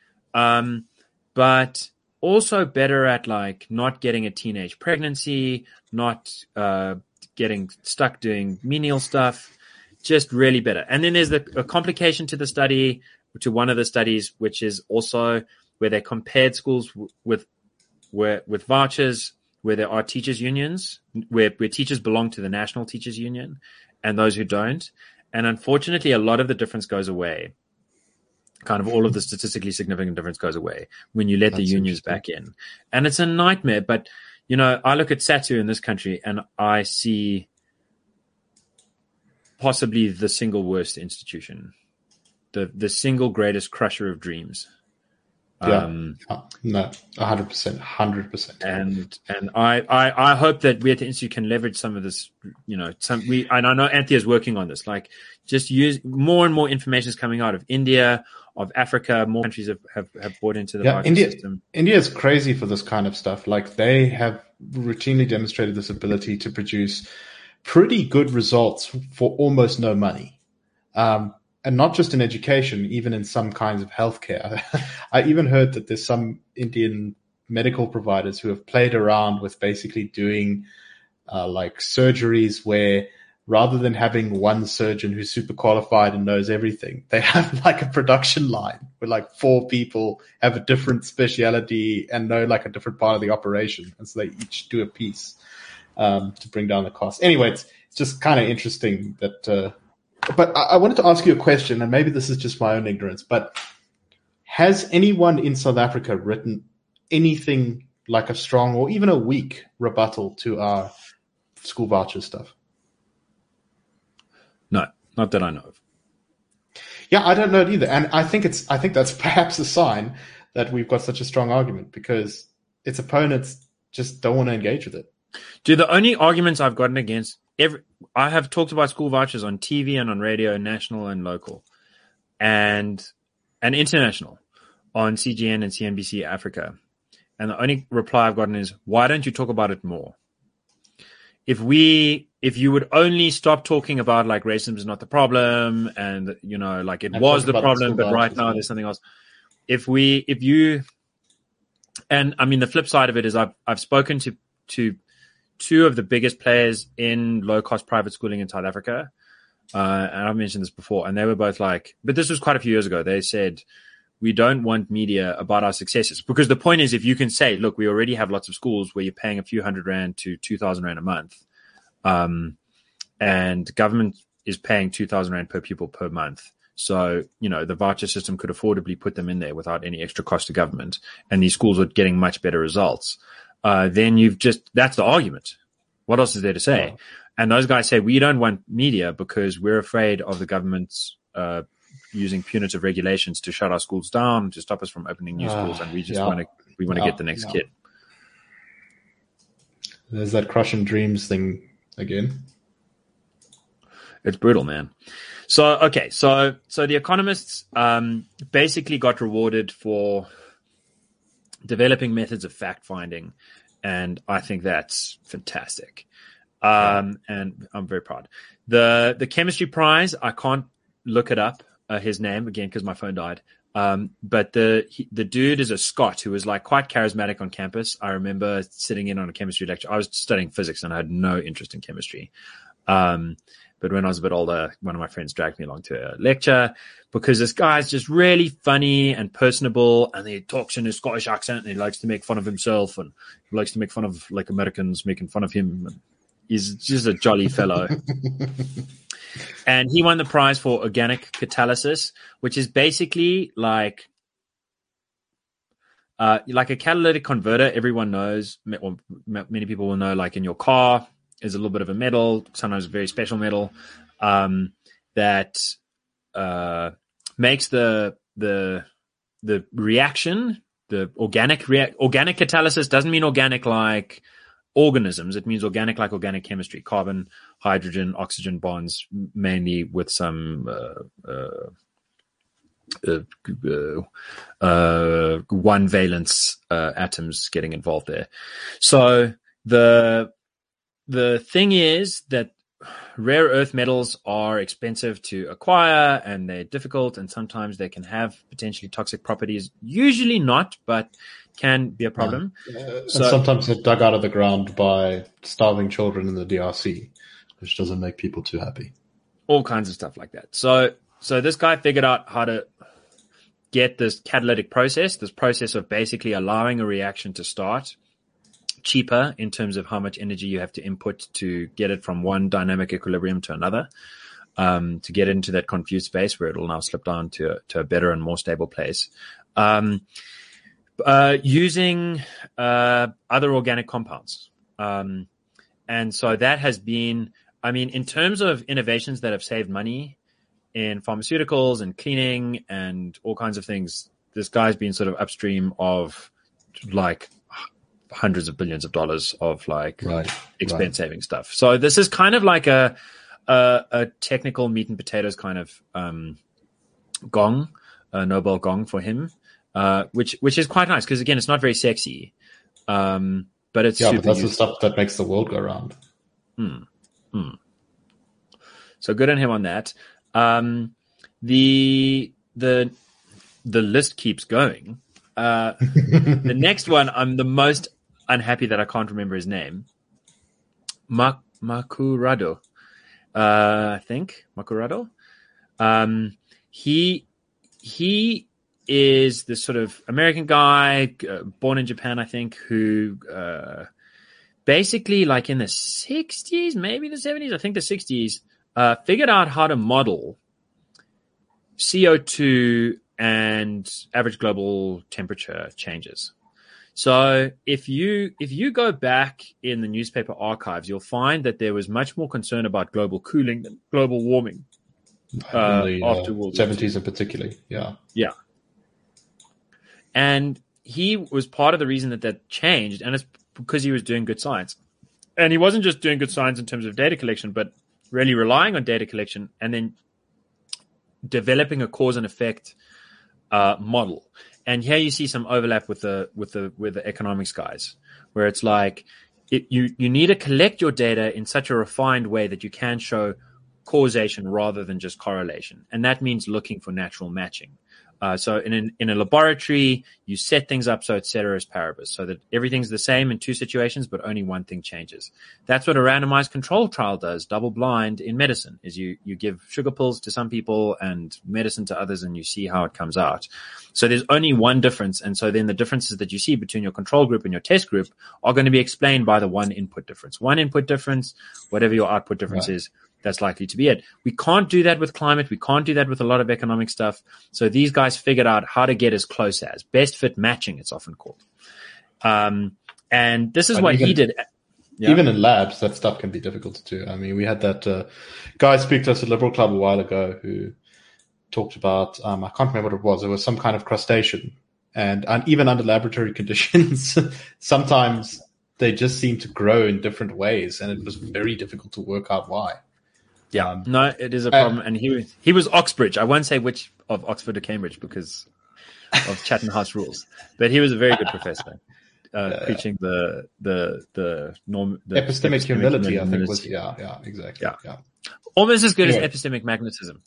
S2: But also better at like not getting a teenage pregnancy, not getting stuck doing menial stuff, just really better. And then there's a complication to the study, to one of the studies, which is also where they compared schools with vouchers, where there are teachers unions, where teachers belong to the National Teachers Union and those who don't. And unfortunately, a lot of the difference goes away. Kind of all of the statistically significant difference goes away when you let the unions back in. And it's a nightmare. But, you know, I look at SATU in this country and I see possibly the single worst institution the single greatest crusher of dreams.
S1: No, 100%.
S2: And I hope that we at the Institute can leverage some of this, and I know Anthea is working on this, like just use more and more information is coming out of India, of Africa. More countries have bought into the voucher system.
S1: India is crazy for this kind of stuff. Like they have routinely demonstrated this ability to produce pretty good results for almost no money. And not just in education, even in some kinds of healthcare. I even heard that there's some Indian medical providers who have played around with basically doing like surgeries where rather than having one surgeon who's super qualified and knows everything, they have like a production line where like 4 people have a different speciality and know like a different part of the operation. And so they each do a piece to bring down the cost. Anyway, it's just kind of interesting that... But I wanted to ask you a question, and maybe this is just my own ignorance, but has anyone in South Africa written anything like a strong or even a weak rebuttal to our school voucher stuff?
S2: No, not that I know of.
S1: Yeah, I don't know it either. And I think that's perhaps a sign that we've got such a strong argument because its opponents just don't want to engage with it.
S2: Dude, the only arguments I've gotten against I have talked about school vouchers on TV and on radio, national and local, and international on CGN and CNBC Africa. And the only reply I've gotten is, why don't you talk about it more? If you would only stop talking about like racism is not the problem and like it was the problem, but right now there's something else. And I mean, the flip side of it is I've spoken to 2 of the biggest players in low-cost private schooling in South Africa. And I've mentioned this before, and they were both like, but this was quite a few years ago. They said, we don't want media about our successes. Because the point is, if you can say, look, we already have lots of schools where you're paying a few R100 to 2,000 Rand a month, and government is paying 2,000 Rand per pupil per month. So, the voucher system could affordably put them in there without any extra cost to government. And these schools are getting much better results. Then that's the argument. What else is there to say? Oh. And those guys say, we don't want media because we're afraid of the government's using punitive regulations to shut our schools down, to stop us from opening new schools. And we just want to get the next kid.
S1: There's that crushing dreams thing again.
S2: It's brutal, man. So the economists basically got rewarded for developing methods of fact-finding, and I think that's fantastic. And I'm very proud. The chemistry prize, I can't look it up, his name, again, because my phone died. But the dude is a Scot who was like quite charismatic on campus. I remember sitting in on a chemistry lecture. I was studying physics and I had no interest in chemistry. But when I was a bit older, one of my friends dragged me along to a lecture because this guy's just really funny and personable, and he talks in his Scottish accent, and he likes to make fun of himself, and he likes to make fun of like Americans making fun of him. And he's just a jolly fellow. And he won the prize for organic catalysis, which is basically like a catalytic converter. Everyone knows, or many people will know, like in your car, is a little bit of a metal, sometimes a very special metal, that makes the reaction, the organic catalysis doesn't mean organic like organisms. It means organic like organic chemistry, carbon, hydrogen, oxygen bonds, mainly with some one valence atoms getting involved there. So the thing is that rare earth metals are expensive to acquire and they're difficult, and sometimes they can have potentially toxic properties. Usually not, but can be a problem.
S1: And sometimes they're dug out of the ground by starving children in the DRC, which doesn't make people too happy.
S2: All kinds of stuff like that. So this guy figured out how to get this catalytic process, this process of basically allowing a reaction to start cheaper in terms of how much energy you have to input to get it from one dynamic equilibrium to another, to get into that confused space where it'll now slip down to a better and more stable place. Using other organic compounds. And so that has been, I mean, in terms of innovations that have saved money in pharmaceuticals and cleaning and all kinds of things. This guy's been sort of upstream of like hundreds of billions of dollars of like expense saving stuff. So this is kind of like a technical meat and potatoes kind of gong, a Nobel gong for him, which is quite nice because again, it's not very sexy, but it's super
S1: but that's
S2: useful.
S1: the stuff that makes the world go round.
S2: So good on him on that. The list keeps going. The next one, I'm the most unhappy that I can't remember his name. Makurado, I think Makurado. He is this sort of American guy, born in Japan, I think, who basically, like in the 60s, maybe the 70s, I think the 60s, figured out how to model CO2 and average global temperature changes. So if you go back in the newspaper archives, you'll find that there was much more concern about global cooling than global warming after World War II.
S1: 70s in particular.
S2: Yeah. And he was part of the reason that changed, and it's because he was doing good science. And he wasn't just doing good science in terms of data collection, but really relying on data collection and then developing a cause and effect model. And here you see some overlap with the economics guys, where it's like you need to collect your data in such a refined way that you can show causation rather than just correlation. And that means looking for natural matching. So in a laboratory, you set things up so it's ceteris paribus, so that everything's the same in two situations, but only one thing changes. That's what a randomized control trial does, double blind in medicine, is you give sugar pills to some people and medicine to others, and you see how it comes out. So there's only one difference. And so then the differences that you see between your control group and your test group are going to be explained by the one input difference. One input difference, whatever your output difference is, that's likely to be it. We can't do that with climate. We can't do that with a lot of economic stuff. So these guys figured out how to get as close as best fit matching, it's often called. And this is what he did.
S1: Yeah. Even in labs, that stuff can be difficult to do. I mean, we had that guy speak to us at Liberal Club a while ago who talked about, I can't remember what it was. It was some kind of crustacean. And even under laboratory conditions, sometimes they just seem to grow in different ways. And it was very difficult to work out why.
S2: Yeah, no, it is a problem. And he was Oxbridge. I won't say which of Oxford or Cambridge because of Chatham House rules, but he was a very good professor, preaching the
S1: epistemic humility. I think was exactly. Yeah,
S2: almost as good as epistemic magnetism.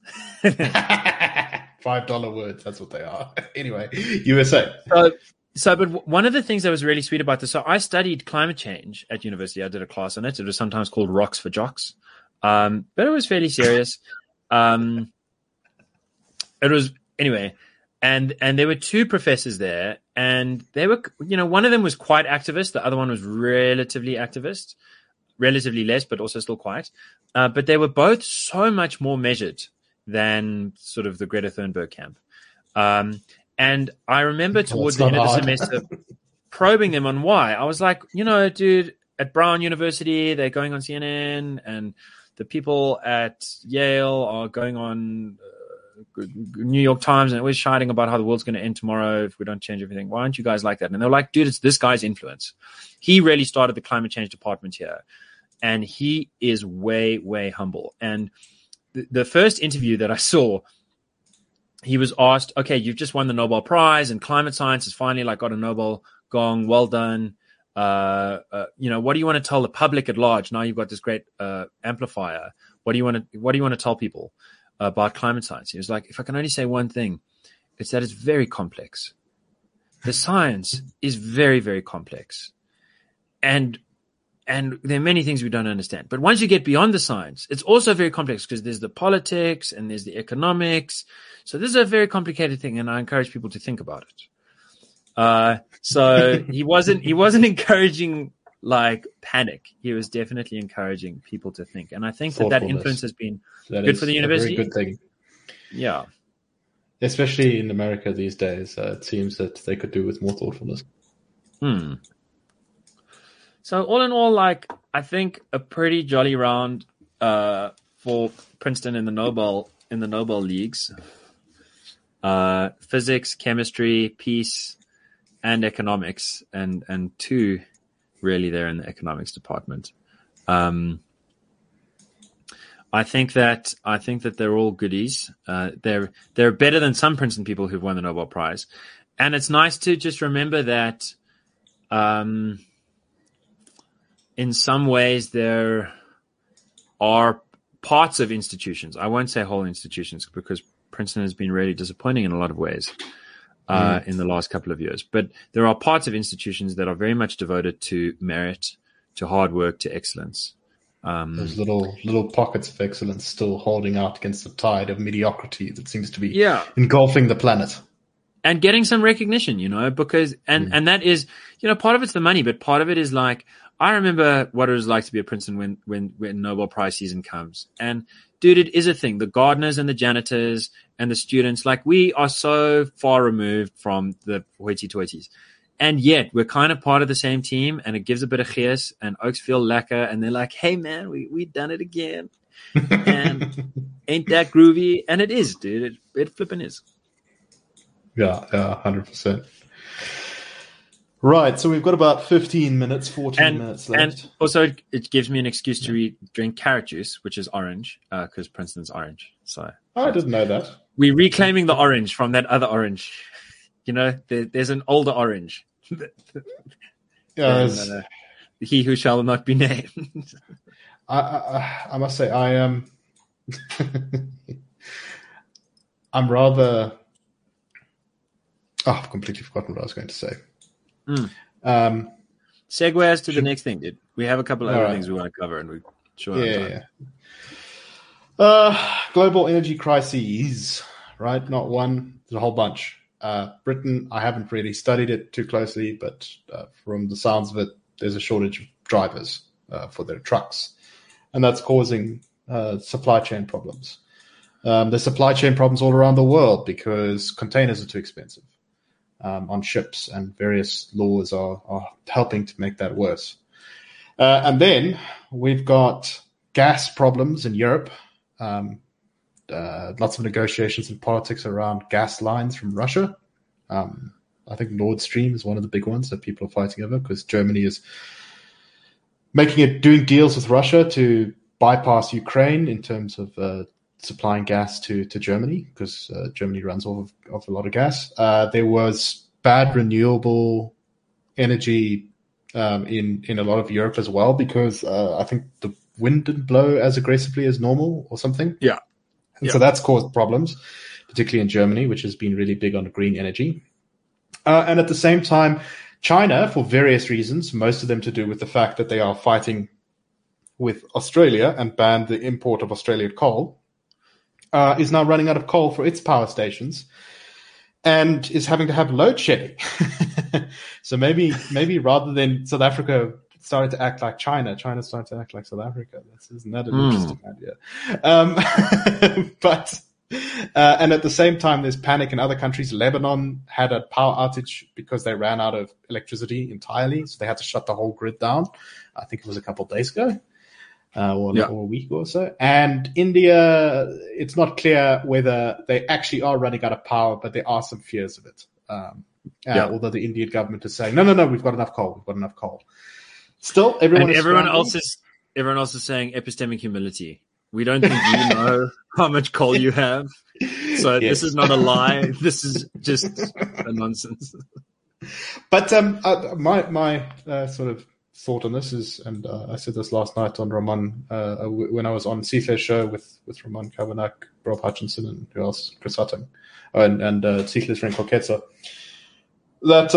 S1: $5 words. That's what they are. Anyway, USA.
S2: But one of the things that was really sweet about this. So I studied climate change at university. I did a class on it. It was sometimes called Rocks for Jocks. But it was fairly serious. It was anyway, and there were two professors there, and they were, one of them was quite activist, the other one was relatively activist, relatively less, but also still quite. But they were both so much more measured than sort of the Greta Thunberg camp. And I remember towards the end of the semester probing them on why. I was like, dude, at Brown University, they're going on CNN, and the people at Yale are going on New York Times and always shouting about how the world's going to end tomorrow if we don't change everything. Why aren't you guys like that? And they're like, dude, it's this guy's influence. He really started the climate change department here. And he is way, way humble. And the first interview that I saw, he was asked, okay, you've just won the Nobel Prize and climate science has finally got a Nobel gong. Well done. What do you want to tell the public at large? Now you've got this great amplifier. What do you want to tell people about climate science? He was like, if I can only say one thing, it's that it's very complex. The science is very, very complex. And there are many things we don't understand. But once you get beyond the science, it's also very complex because there's the politics and there's the economics. So this is a very complicated thing, and I encourage people to think about it. So he wasn't encouraging panic. He was definitely encouraging people to think. And I think that influence has been good for the university.
S1: Very good thing.
S2: Yeah.
S1: Especially in America these days, it seems that they could do with more thoughtfulness.
S2: So all in all, I think a pretty jolly round for Princeton in the Nobel in the Nobel Leagues. Physics, chemistry, peace, and economics, and 2 really there in the economics department. I think that they're all goodies. They're better than some Princeton people who've won the Nobel Prize, and it's nice to just remember that. In some ways, there are parts of institutions. I won't say whole institutions because Princeton has been really disappointing in a lot of ways in the last couple of years. But there are parts of institutions that are very much devoted to merit, to hard work, to excellence.
S1: Those little pockets of excellence still holding out against the tide of mediocrity that seems to be engulfing the planet.
S2: And getting some recognition, because and that is, part of it's the money, but part of it is like, I remember what it was like to be at Princeton when Nobel Prize season comes. And dude, it is a thing. The gardeners and the janitors and the students, like we are so far removed from the hoity-toities. And yet we're kind of part of the same team, and it gives a bit of chias, and Oaks feel lekker, and they're like, hey man, we done it again. And ain't that groovy? And it is, dude. It flipping is.
S1: Yeah, 100%. Right, so we've got about 14 minutes left.
S2: And also, it gives me an excuse to drink carrot juice, which is orange, because Princeton's orange. So
S1: I didn't know that.
S2: We're reclaiming the orange from that other orange. There's an older orange. He who shall not be named.
S1: I must say, I am. I'm rather. Oh, I've completely forgotten what I was going to say.
S2: Segue us to the next thing, dude. We have a couple of other things we want to cover, and we're sure.
S1: Yeah. Global energy crises, right? Not one. There's a whole bunch. Britain, I haven't really studied it too closely, but from the sounds of it, there's a shortage of drivers for their trucks, and that's causing supply chain problems. There's supply chain problems all around the world because containers are too expensive on ships, and various laws are helping to make that worse. And then we've got gas problems in Europe. Lots of negotiations and politics around gas lines from Russia. I think Nord Stream is one of the big ones that people are fighting over because Germany is doing deals with Russia to bypass Ukraine in terms of supplying gas to Germany because Germany runs off a lot of gas. There was bad renewable energy in a lot of Europe as well because I think the wind didn't blow as aggressively as normal or something.
S2: Yeah.
S1: And so that's caused problems, particularly in Germany, which has been really big on green energy. And at the same time, China, for various reasons, most of them to do with the fact that they are fighting with Australia and banned the import of Australian coal, is now running out of coal for its power stations and is having to have load shedding. So maybe rather than South Africa started to act like China started to act like South Africa. Isn't that an interesting idea? But and at the same time, there's panic in other countries. Lebanon had a power outage because they ran out of electricity entirely, so they had to shut the whole grid down. I think it was a couple of days ago, or a week or so. And India, it's not clear whether they actually are running out of power, but there are some fears of it. Although the Indian government is saying, no, we've got enough coal. Still, everyone else
S2: is saying epistemic humility. We don't think you know how much coal you have. So This is not a lie. This is just a nonsense.
S1: But my sort of thought on this is, and I said this last night on Roman, when I was on Seethler's show with Roman Kavanagh, Rob Hutchinson, and who else? Chris Hutton, and Seethler's friend Koketsa, that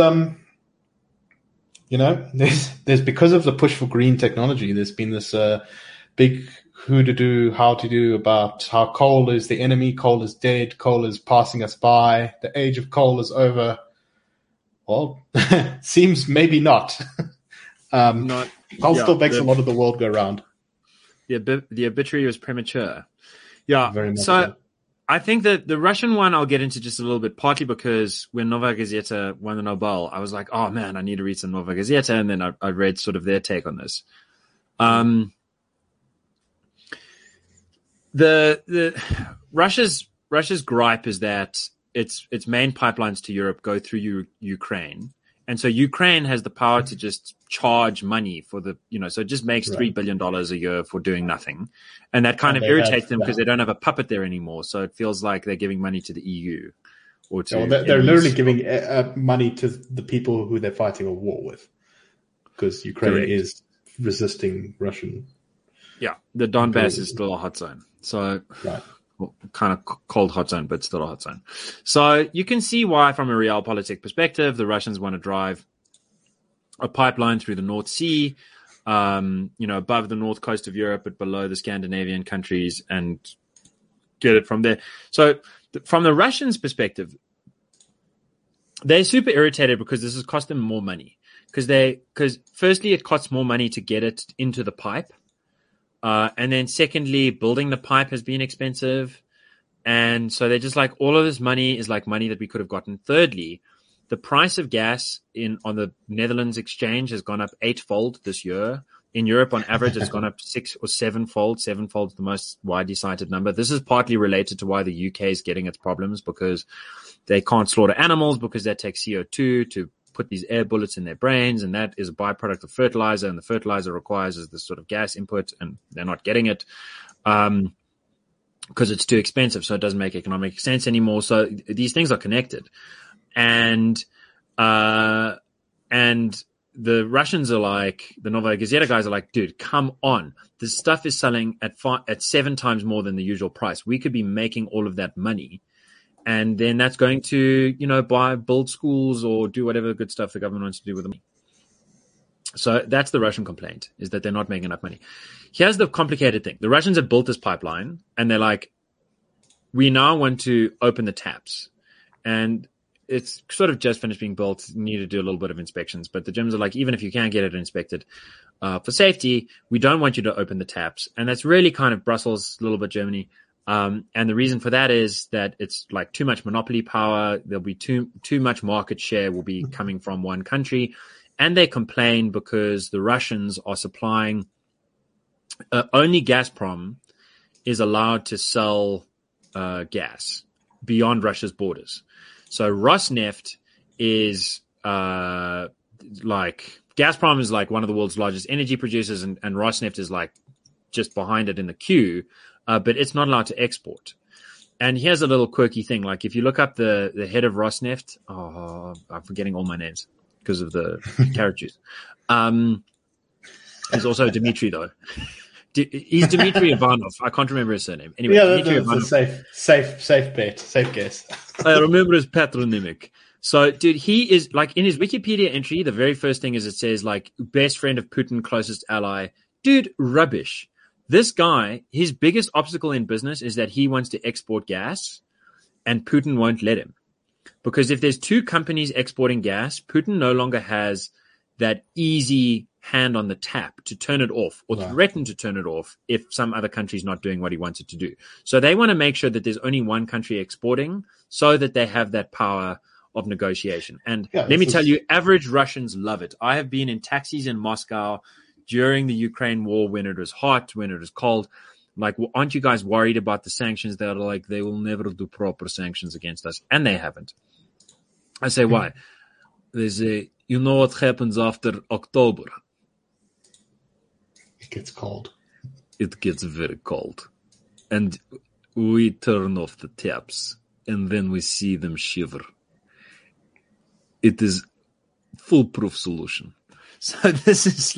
S1: there's because of the push for green technology, there's been this big who to do, how to do about how coal is the enemy, coal is dead, coal is passing us by, the age of coal is over. Well, seems maybe not. Coal still makes a lot of the world go round.
S2: The obituary was premature. Yeah,
S1: very much
S2: so I think that the Russian one I'll get into just a little bit, partly because when Novaya Gazeta won the Nobel, I was like, oh man, I need to read some Novaya Gazeta, and then I read sort of their take on this. Russia's gripe is that its main pipelines to Europe go through Ukraine. And so Ukraine has the power to just charge money for so it just makes $3 billion a year for doing nothing. And that kind of irritates them because they don't have a puppet there anymore. So it feels like they're giving money to the EU. Or to
S1: they're literally giving money to the people who they're fighting a war with. Because Ukraine is resisting Russian.
S2: Yeah, the Donbass is still a hot zone. So kind of cold hot zone, but still a hot zone. So you can see why, from a realpolitik perspective, the Russians want to drive a pipeline through the North Sea, above the north coast of Europe, but below the Scandinavian countries, and get it from there. So from the Russians' perspective, they're super irritated because this has cost them more money. Because firstly, it costs more money to get it into the pipe. And then secondly, building the pipe has been expensive. And so they're just like, all of this money is like money that we could have gotten. Thirdly, the price of gas on the Netherlands exchange has gone up 8-fold this year. In Europe, on average, it's gone up 6 or 7-fold. 7-fold is the most widely cited number. This is partly related to why the UK is getting its problems, because they can't slaughter animals because that takes CO2 to put these air bullets in their brains, and that is a byproduct of fertilizer, and the fertilizer requires this sort of gas input, and they're not getting it because it's too expensive, so it doesn't make economic sense anymore. So these things are connected, and the Russians are like, the Novaya Gazeta guys are like, dude, come on, this stuff is selling at 7 times more than the usual price. We could be making all of that money. And then that's going to, build schools or do whatever good stuff the government wants to do with them. So that's the Russian complaint, is that they're not making enough money. Here's the complicated thing. The Russians have built this pipeline, and they're like, we now want to open the taps. And it's sort of just finished being built. You need to do a little bit of inspections. But the Germans are like, even if you can't get it inspected for safety, we don't want you to open the taps. And that's really kind of Brussels, a little bit Germany. And the reason for that is that it's like too much monopoly power. There'll be too much market share will be coming from one country. And they complain because the Russians are supplying only Gazprom is allowed to sell gas beyond Russia's borders. So Rosneft is Gazprom is like one of the world's largest energy producers, and Rosneft is like just behind it in the queue. But it's not allowed to export. And here's a little quirky thing. Like, if you look up the head of Rosneft, I'm forgetting all my names because of the carrot juice. There's also Dmitry, though. He's Dmitry Ivanov. I can't remember his surname. Anyway, Dmitry
S1: Ivanov. Safe bet, safe guess.
S2: I remember his patronymic. So, dude, he is, like, in his Wikipedia entry, the very first thing is it says, like, best friend of Putin, closest ally. Dude, rubbish. This guy, his biggest obstacle in business is that he wants to export gas, and Putin won't let him. Because if there's 2 companies exporting gas, Putin no longer has that easy hand on the tap to turn it off or threaten to turn it off if some other country's not doing what he wants it to do. So they want to make sure that there's only one country exporting so that they have that power of negotiation. And let me tell you, average Russians love it. I have been in taxis in Moscow during the Ukraine war, when it was hot, when it was cold. Like, aren't you guys worried about the sanctions? They're like, they will never do proper sanctions against us. And they haven't. I say, why? They say, you know what happens after October?
S1: It gets cold.
S2: It gets very cold. And we turn off the taps, and then we see them shiver. It is foolproof solution. So this is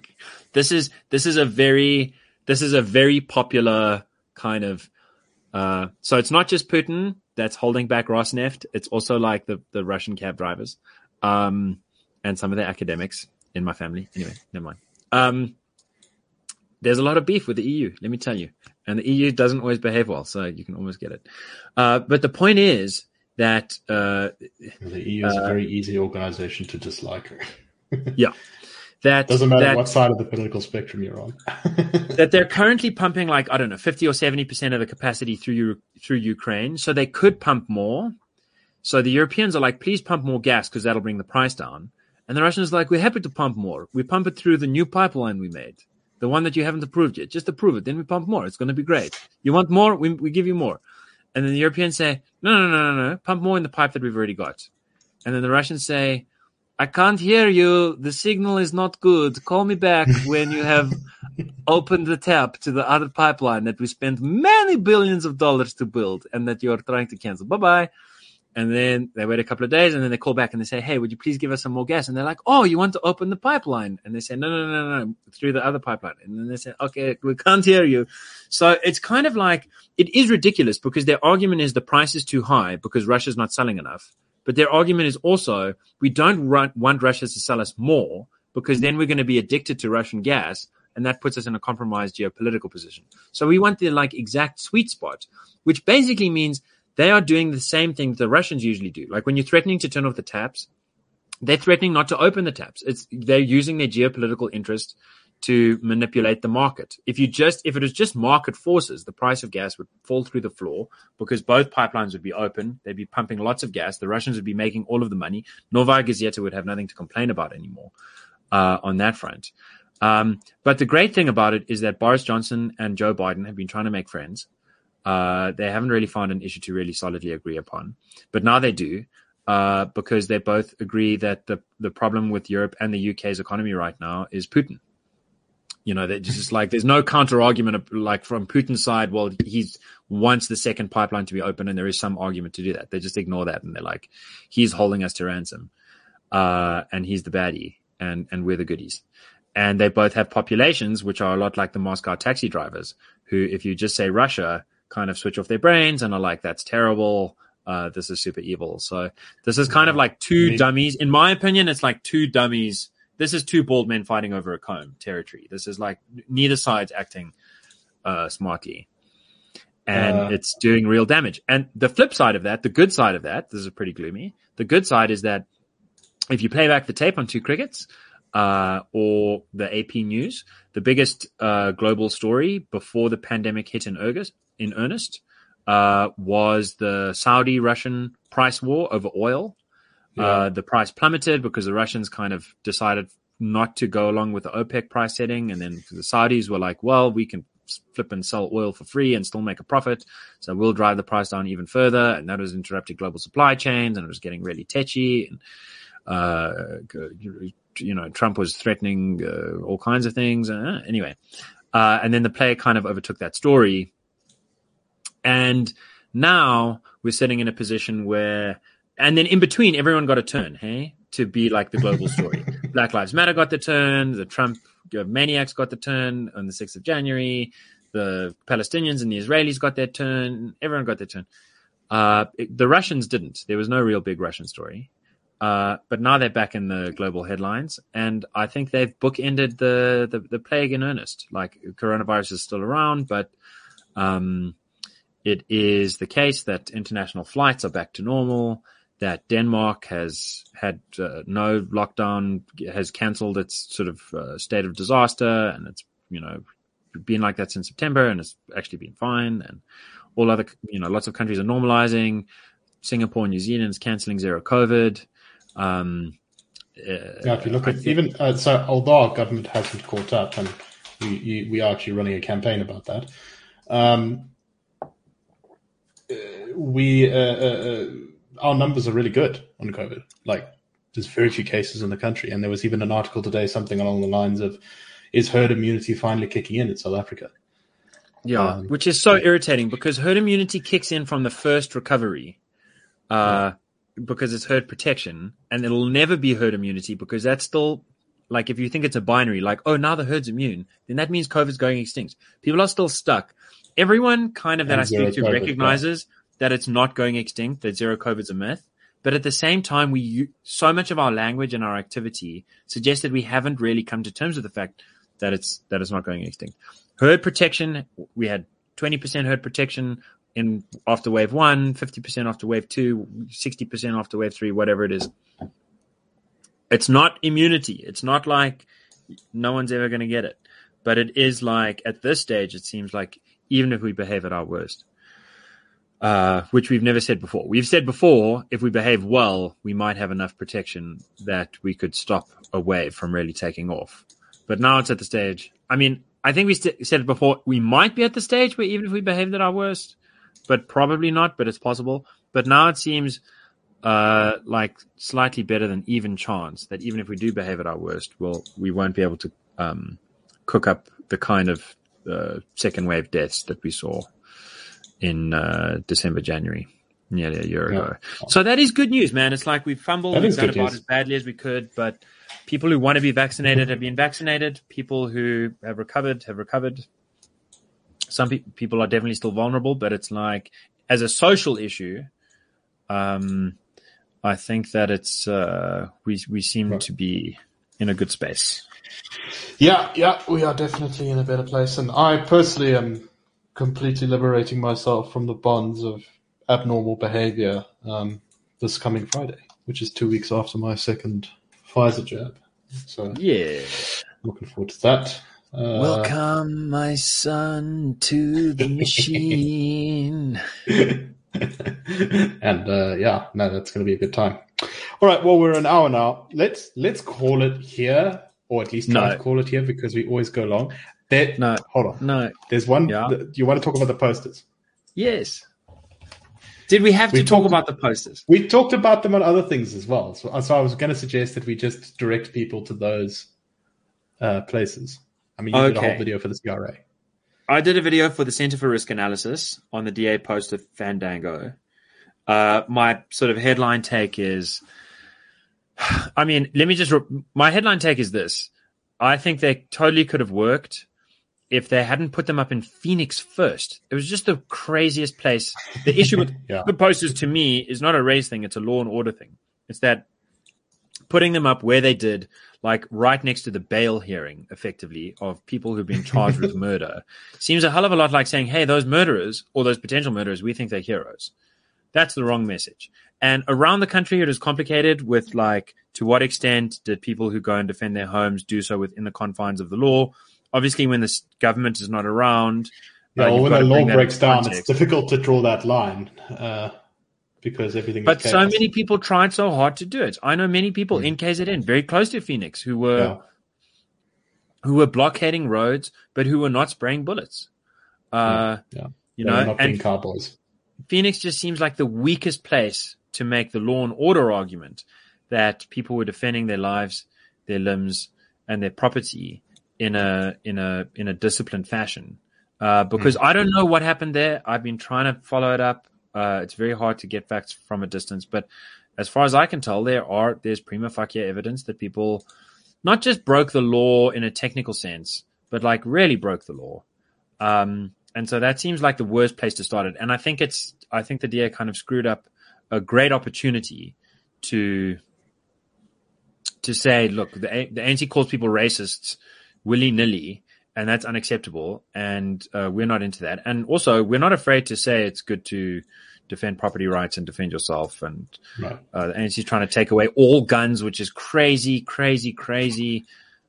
S2: a very popular kind of, so it's not just Putin that's holding back Rosneft. It's also like the Russian cab drivers, and some of the academics in my family. Anyway, never mind. There's a lot of beef with the EU, let me tell you, and the EU doesn't always behave well, so you can almost get it. But the point is that,
S1: the EU is a very easy organization to dislike.
S2: Yeah. That
S1: doesn't matter what side of the political spectrum you're on.
S2: That they're currently pumping 50 or 70% of the capacity through Ukraine. So they could pump more. So the Europeans are like, please pump more gas because that'll bring the price down. And the Russians are like, we're happy to pump more. We pump it through the new pipeline we made, the one that you haven't approved yet. Just approve it. Then we pump more. It's going to be great. You want more? We give you more. And then the Europeans say, no, pump more in the pipe that we've already got. And then the Russians say, I can't hear you. The signal is not good. Call me back when you have opened the tap to the other pipeline that we spent many billions of dollars to build and that you're trying to cancel. Bye-bye. And then they wait a couple of days and then they call back and they say, hey, would you please give us some more gas? And they're like, oh, you want to open the pipeline? And they say, no, through the other pipeline. And then they say, okay, we can't hear you. So it's kind of like, it is ridiculous because their argument is the price is too high because Russia's not selling enough. But their argument is also, we don't want Russia to sell us more because then we're going to be addicted to Russian gas. And that puts us in a compromised geopolitical position. So we want the like exact sweet spot, which basically means they are doing the same thing that the Russians usually do. Like when you're threatening to turn off the taps, they're threatening not to open the taps. They're using their geopolitical interest to manipulate the market. If it was just market forces, the price of gas would fall through the floor because both pipelines would be open. They'd be pumping lots of gas. The Russians would be making all of the money. Novaya Gazeta would have nothing to complain about anymore on that front. But the great thing about it is that Boris Johnson and Joe Biden have been trying to make friends. They haven't really found an issue to really solidly agree upon, but now they do, because they both agree that the problem with Europe and the UK's economy right now is Putin. You know, they're just like, there's no counter argument like from Putin's side. Well, he wants the second pipeline to be open and there is some argument to do that. They just ignore that. And they're like, he's holding us to ransom. And he's the baddie and we're the goodies. And they both have populations, which are a lot like the Moscow taxi drivers who, if you just say Russia, kind of switch off their brains and are like, that's terrible. This is super evil. So this is kind of like two dummies. In my opinion, it's like two dummies. This is two bald men fighting over a comb territory. This is like neither side's acting smartly. And it's doing real damage. And the flip side of that, the good side of that, this is pretty gloomy. The good side is that if you play back the tape on Two Crickets or the AP News, the biggest global story before the pandemic hit in earnest was the Saudi-Russian price war over oil. Yeah. The price plummeted because the Russians kind of decided not to go along with the OPEC price setting. And then the Saudis were like, well, we can flip and sell oil for free and still make a profit. So we'll drive the price down even further. And that was interrupting global supply chains and it was getting really tetchy. And, Trump was threatening all kinds of things. Anyway. And then the player kind of overtook that story. And now we're sitting in a position where, and then in between, everyone got a turn, to be like the global story. Black Lives Matter got the turn. The Trump maniacs got the turn on the 6th of January. The Palestinians and the Israelis got their turn. Everyone got their turn. The Russians didn't. There was no real big Russian story. But now they're back in the global headlines. And I think they've bookended the plague in earnest. Like coronavirus is still around, but it is the case that international flights are back to normal, that Denmark has had no lockdown, has cancelled its sort of state of disaster, and it's, been like that since September, and it's actually been fine. And all other, lots of countries are normalizing. Singapore and New Zealand is cancelling zero COVID.
S1: If you look at so although our government hasn't caught up, and we are actually running a campaign about that, our numbers are really good on COVID. Like, there's very few cases in the country, and there was even an article today, something along the lines of, "Is herd immunity finally kicking in South Africa?"
S2: Yeah, which is so irritating because herd immunity kicks in from the first recovery, because it's herd protection, and it'll never be herd immunity because that's still, like, if you think it's a binary, like, oh, now the herd's immune, then that means COVID's going extinct. People are still stuck. Everyone kind of that I speak to recognizes that it's not going extinct, that zero COVID's a myth. But at the same time, so much of our language and our activity suggests that we haven't really come to terms with the fact that it's not going extinct. Herd protection, we had 20% herd protection after wave 1, 50% after wave 2, 60% after wave 3, whatever it is. It's not immunity. It's not like no one's ever going to get it. But it is like, at this stage, it seems like even if we behave at our worst, which we've never said before. We've said before, if we behave well, we might have enough protection that we could stop a wave from really taking off. But now it's at the stage. I mean, I think we said it before. We might be at the stage where even if we behaved at our worst, but probably not, but it's possible. But now it seems like slightly better than even chance that even if we do behave at our worst, we won't be able to cook up the kind of second wave deaths that we saw in December, January, nearly a year ago. So that is good news, man. It's like we've fumbled, we've done about as badly as we could, but people who want to be vaccinated have been vaccinated. People who have recovered have recovered. Some people are definitely still vulnerable, but it's like as a social issue, I think that it's we seem to be in a good space.
S1: Yeah, we are definitely in a better place, and I personally am completely liberating myself from the bonds of abnormal behavior this coming Friday, which is 2 weeks after my second Pfizer jab. So
S2: yeah,
S1: looking forward to that.
S2: Welcome, my son, to the machine.
S1: And that's going to be a good time. All right, well, we're an hour now. Let's call it here, or at least try to call it here, because we always go long. Hold on.
S2: No.
S1: There's one. Yeah. You want to talk about the posters?
S2: Yes. Did we have to talk about the posters?
S1: We talked about them on other things as well. So I was going to suggest that we just direct people to those places. I mean, you did a whole video for the CRA.
S2: I did a video for the Center for Risk Analysis on the DA post of Fandango. My sort of headline take is, my headline take is this. I think they totally could have worked if they hadn't put them up in Phoenix first. It was just the craziest place. The issue with the posters to me is not a race thing. It's a law and order thing. It's that putting them up where they did, like right next to the bail hearing, effectively, of people who've been charged with murder, seems a hell of a lot like saying, hey, those murderers or those potential murderers, we think they're heroes. That's the wrong message. And around the country, it is complicated with, like, to what extent did people who go and defend their homes do so within the confines of the law? Obviously, when the government is not around.
S1: When the law breaks down, it's difficult to draw that line. Because everything
S2: but so many people tried so hard to do it. I know many people in KZN, very close to Phoenix, who were blockading roads, but who were not spraying bullets.
S1: Not being cowboys.
S2: Phoenix just seems like the weakest place to make the law and order argument that people were defending their lives, their limbs, and their property in a disciplined fashion. Because I don't know what happened there. I've been trying to follow it up. It's very hard to get facts from a distance, but as far as I can tell, there's prima facie evidence that people not just broke the law in a technical sense, but like really broke the law. And so that seems like the worst place to start it. And I think the DA kind of screwed up a great opportunity to say, look, the ANC calls people racists willy-nilly, and that's unacceptable, and we're not into that. And also, we're not afraid to say it's good to defend property rights and defend yourself. And the ANC is trying to take away all guns, which is crazy, crazy, crazy.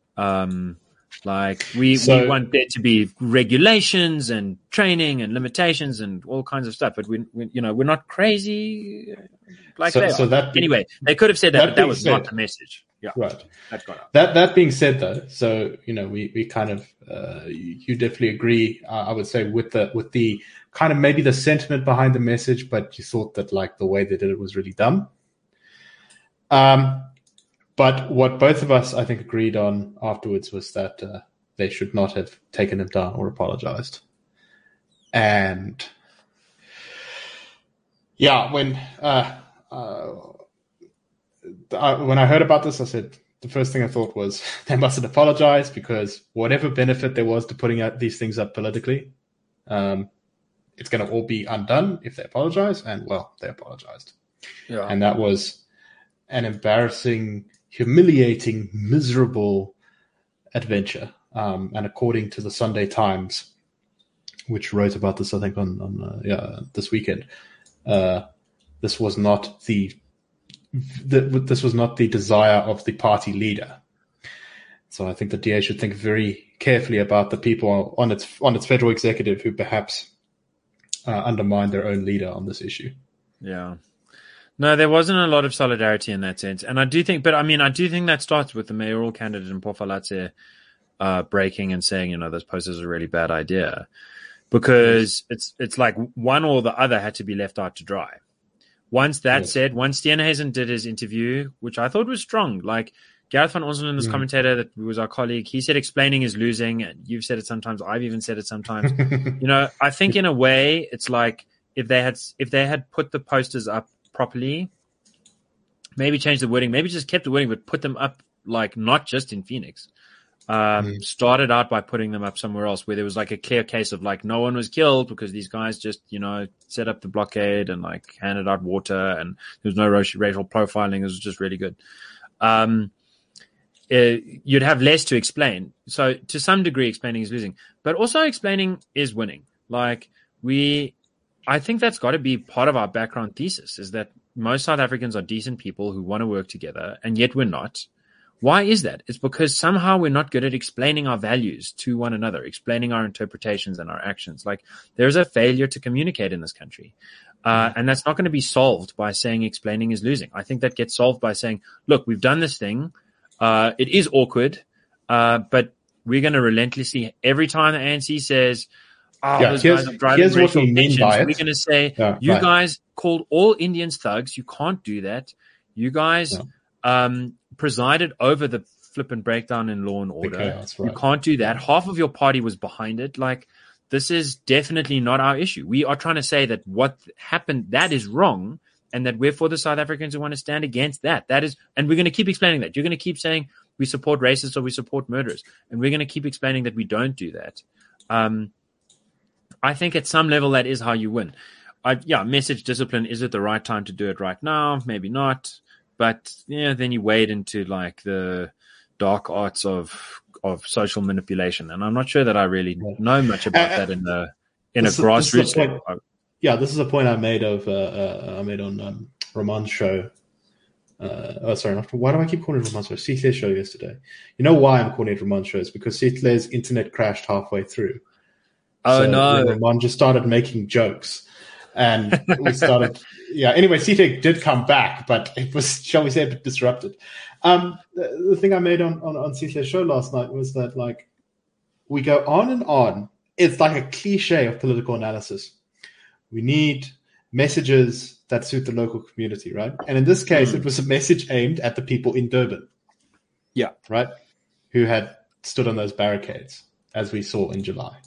S2: We want there to be regulations and training and limitations and all kinds of stuff, but we're not crazy like they are. Anyway, they could have said that, but that was not the message. Yeah,
S1: right.
S2: That got out.
S1: That being said, though, so we kind of you definitely agree. I would say with the kind of maybe the sentiment behind the message, but you thought that like the way they did it was really dumb. But what both of us, I think, agreed on afterwards was that they should not have taken him down or apologized. And when I heard about this, I said the first thing I thought was they mustn't apologize, because whatever benefit there was to putting out these things up politically, it's going to all be undone if they apologize. And they apologized. Yeah. And that was an embarrassing, humiliating, miserable adventure. And according to the Sunday Times, which wrote about this, I think on this weekend, this was not the desire of the party leader. So I think the DA should think very carefully about the people on its federal executive who perhaps undermine their own leader on this issue.
S2: Yeah. No, there wasn't a lot of solidarity in that sense. And I do think that starts with the mayoral candidate in Pofalatse breaking and saying, those posters are a really bad idea. because it's like one or the other had to be left out to dry. Once that said, once Steenhuisen did his interview, which I thought was strong, like Gareth van Onselen, this commentator that was our colleague, he said explaining is losing. And you've said it sometimes. I've even said it sometimes. I think in a way it's like if they had put the posters up properly, maybe change the wording, maybe just kept the wording, but put them up like not just in Phoenix. Started out by putting them up somewhere else where there was like a clear case of like no one was killed because these guys just, set up the blockade and like handed out water and there was no racial profiling. It was just really good. You'd have less to explain. So to some degree, explaining is losing, but also explaining is winning. Like I think that's got to be part of our background thesis is that most South Africans are decent people who want to work together, and yet we're not. Why is that? It's because somehow we're not good at explaining our values to one another, explaining our interpretations and our actions. Like there's a failure to communicate in this country. And that's not going to be solved by saying explaining is losing. I think that gets solved by saying, look, we've done this thing. It is awkward, but we're going to relentlessly, every time the ANC says, those guys are driving racial tensions, we're going to say, guys called all Indians thugs. You can't do that. You guys presided over the flip and breakdown in law and order. Chaos, You can't do that. Half of your party was behind it. Like, this is definitely not our issue. We are trying to say that what happened, that is wrong, and that we're for the South Africans who want to stand against that. That is, and we're going to keep explaining that. You're going to keep saying we support racists or we support murderers, and we're going to keep explaining that we don't do that. I think at some level that is how you win. Message discipline. Is it the right time to do it right now? Maybe not. But then you wade into like the dark arts of social manipulation, and I'm not sure that I really know much about that in a grassroots level.
S1: This is a point I made on Ramon's show. Why do I keep calling it Ramon's show? Sitle's show yesterday. You know why I'm calling it Ramon's show? It's because Sitle's internet crashed halfway through.
S2: No!
S1: Ramon just started making jokes. And we started, anyway, Sitle did come back, but it was, shall we say, a bit disrupted. The thing I made on Sitle's show last night was that, like, we go on and on. It's like a cliche of political analysis. We need messages that suit the local community, right? And in this case, it was a message aimed at the people in Durban.
S2: Yeah.
S1: Right? Who had stood on those barricades, as we saw in July.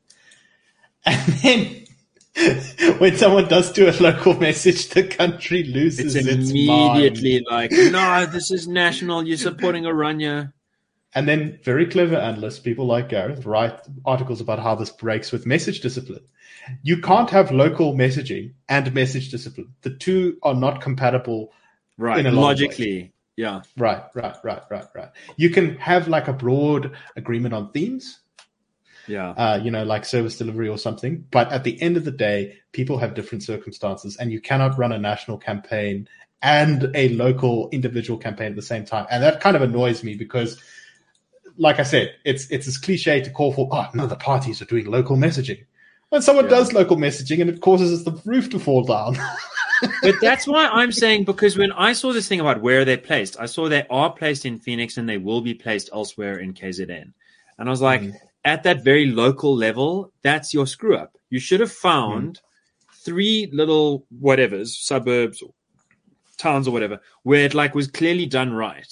S1: And then when someone does do a local message, the country loses its
S2: immediately
S1: mind.
S2: Like, no, this is national. You're supporting Oranje.
S1: And then very clever analysts, people like Gareth, write articles about how this breaks with message discipline. You can't have local messaging and message discipline. The two are not compatible.
S2: Right. Logically. Yeah.
S1: Right. You can have like a broad agreement on themes.
S2: Yeah.
S1: Like service delivery or something. But at the end of the day, people have different circumstances, and you cannot run a national campaign and a local individual campaign at the same time. And that kind of annoys me because, like I said, it's this cliche to call for, the parties are doing local messaging. And someone does local messaging and it causes the roof to fall down.
S2: But that's why I'm saying, because when I saw this thing about where they're placed, I saw they are placed in Phoenix and they will be placed elsewhere in KZN. And I was like, at that very local level, that's your screw up. You should have found 3 little whatevers, suburbs or towns or whatever, where it like was clearly done right.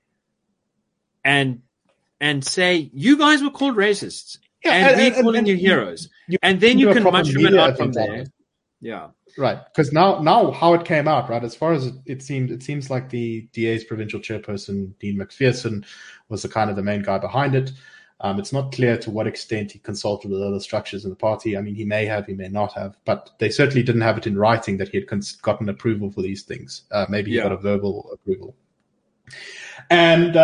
S2: And say, you guys were called racists. And we're calling you heroes. And then you can mushroom it out from there. Yeah.
S1: Right. Because now how it came out, right, as far as it seems like the DA's provincial chairperson, Dean McPherson, was the main guy behind it. It's not clear to what extent he consulted with other structures in the party. I mean, he may have, he may not have, but they certainly didn't have it in writing that he had gotten approval for these things. Maybe he got a verbal approval. And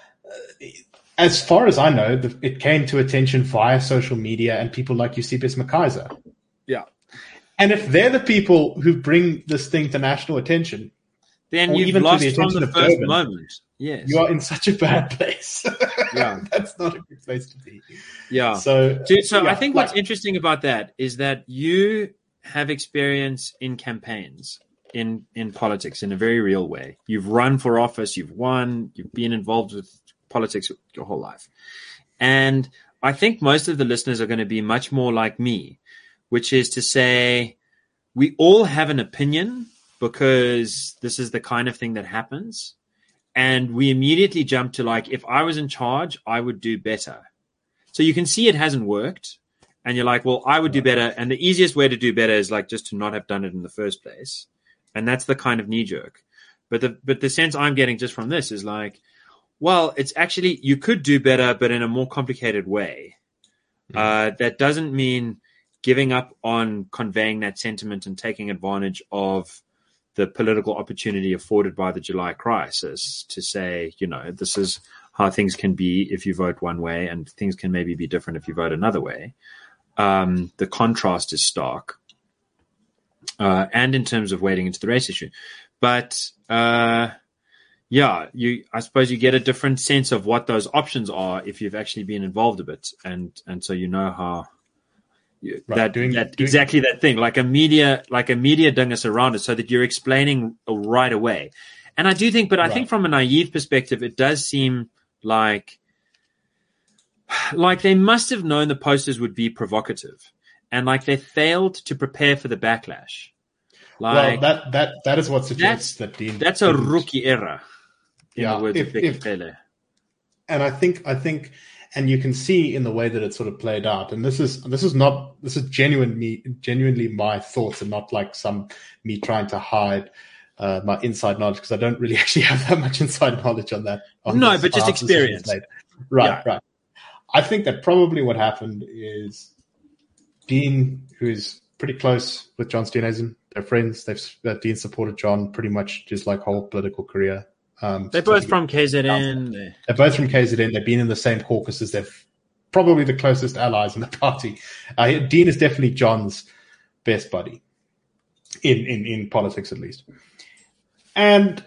S1: as far as I know, it came to attention via social media and people like Eusebius McKaiser.
S2: Yeah.
S1: And if they're the people who bring this thing to national attention,
S2: then you've
S1: even
S2: lost
S1: to the
S2: from
S1: attention
S2: the
S1: of
S2: first
S1: Durban,
S2: moment. Yes.
S1: You are in such a bad place.
S2: Yeah.
S1: That's not a good place to be.
S2: Yeah.
S1: So
S2: I think what's interesting about that is that you have experience in campaigns, in politics in a very real way. You've run for office, you've won, you've been involved with politics your whole life. And I think most of the listeners are going to be much more like me, which is to say we all have an opinion because this is the kind of thing that happens. And we immediately jump to like, if I was in charge, I would do better. So you can see it hasn't worked. And you're like, well, I would do better. And the easiest way to do better is like just to not have done it in the first place. And that's the kind of knee jerk. But the sense I'm getting just from this is like, well, it's actually, you could do better, but in a more complicated way. That doesn't mean giving up on conveying that sentiment and taking advantage of the political opportunity afforded by the July crisis to say, you know, this is how things can be if you vote one way and things can maybe be different if you vote another way. The contrast is stark. And in terms of wading into the race issue. But, I suppose you get a different sense of what those options are if you've actually been involved a bit. And so you know how exactly that thing, like a media dingus around it so that you're explaining right away. And I do think, but I think from a naive perspective, it does seem like they must have known the posters would be provocative and like they failed to prepare for the backlash. Like,
S1: well, that is what suggests that Dean.
S2: That's a rookie error. In the words of Becky Pele.
S1: And I think, and you can see in the way that it sort of played out. And this is genuinely my thoughts, and not like me trying to hide my inside knowledge, because I don't really actually have that much inside knowledge on that.
S2: But just experience.
S1: Right. I think that probably what happened is Dean, who is pretty close with John Steenhuisen, they're friends. Dean supported John pretty much just like whole political career.
S2: They're both from KZN.
S1: They're both from KZN. They've been in the same caucuses. They're probably the closest allies in the party. Dean is definitely John's best buddy in politics, at least. And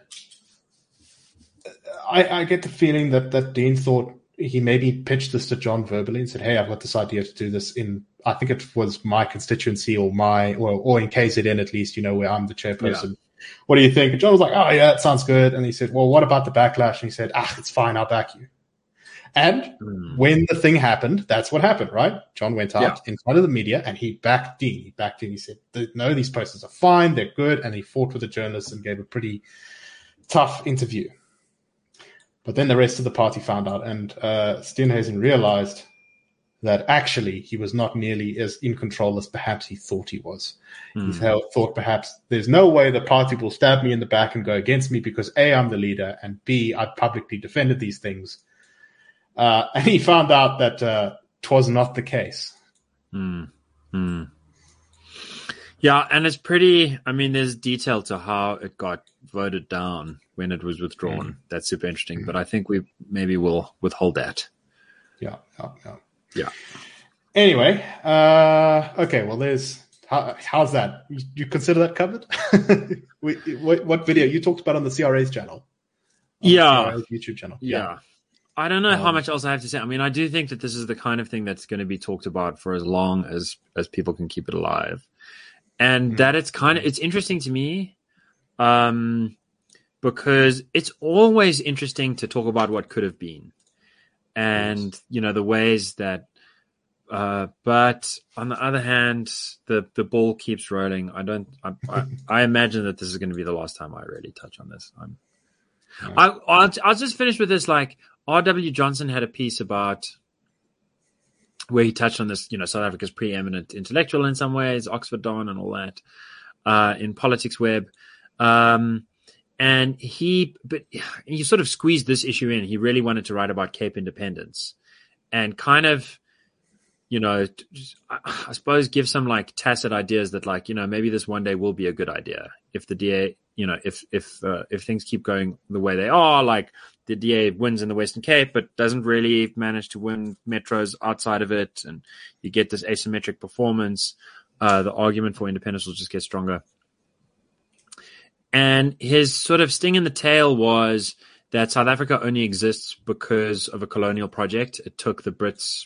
S1: I get the feeling that Dean thought he maybe pitched this to John verbally and said, "Hey, I've got this idea to do this in." I think it was my constituency or in KZN at least, where I'm the chairperson. Yeah. What do you think? And John was like, "Oh yeah, that sounds good." And he said, "Well, what about the backlash?" And he said, "It's fine. I'll back you." And when the thing happened, that's what happened, right? John went out in front of the media and he backed Dean. He said, "No, these posters are fine. They're good." And he fought with the journalists and gave a pretty tough interview. But then the rest of the party found out, and Steenhuisen realized that actually he was not nearly as in control as perhaps he thought he was. He thought perhaps there's no way the party will stab me in the back and go against me because A, I'm the leader, and B, I've publicly defended these things. And he found out that 'twas not the case.
S2: Yeah, and it's pretty, there's detail to how it got voted down when it was withdrawn. That's super interesting, but I think we maybe will withhold that.
S1: Yeah.
S2: Anyway,
S1: okay, well, how's that? You consider that covered? What video? You talked about on the CRA's channel. CRA's YouTube channel.
S2: Yeah. I don't know how much else I have to say. I do think that this is the kind of thing that's going to be talked about for as long as people can keep it alive. And that it's interesting to me because it's always interesting to talk about what could have been and, the ways that, but on the other hand, the ball keeps rolling. I imagine that this is going to be the last time I really touch on this. I'll just finish with this. Like R.W. Johnson had a piece about where he touched on this, South Africa's preeminent intellectual in some ways, Oxford Don and all that, in Politics Web. And he sort of squeezed this issue in. He really wanted to write about Cape independence and kind of, I suppose give some like tacit ideas that like, maybe this one day will be a good idea if the DA, if things keep going the way they are, like the DA wins in the Western Cape, but doesn't really manage to win metros outside of it. And you get this asymmetric performance. The argument for independence will just get stronger. And his sort of sting in the tail was that South Africa only exists because of a colonial project. It took the Brits,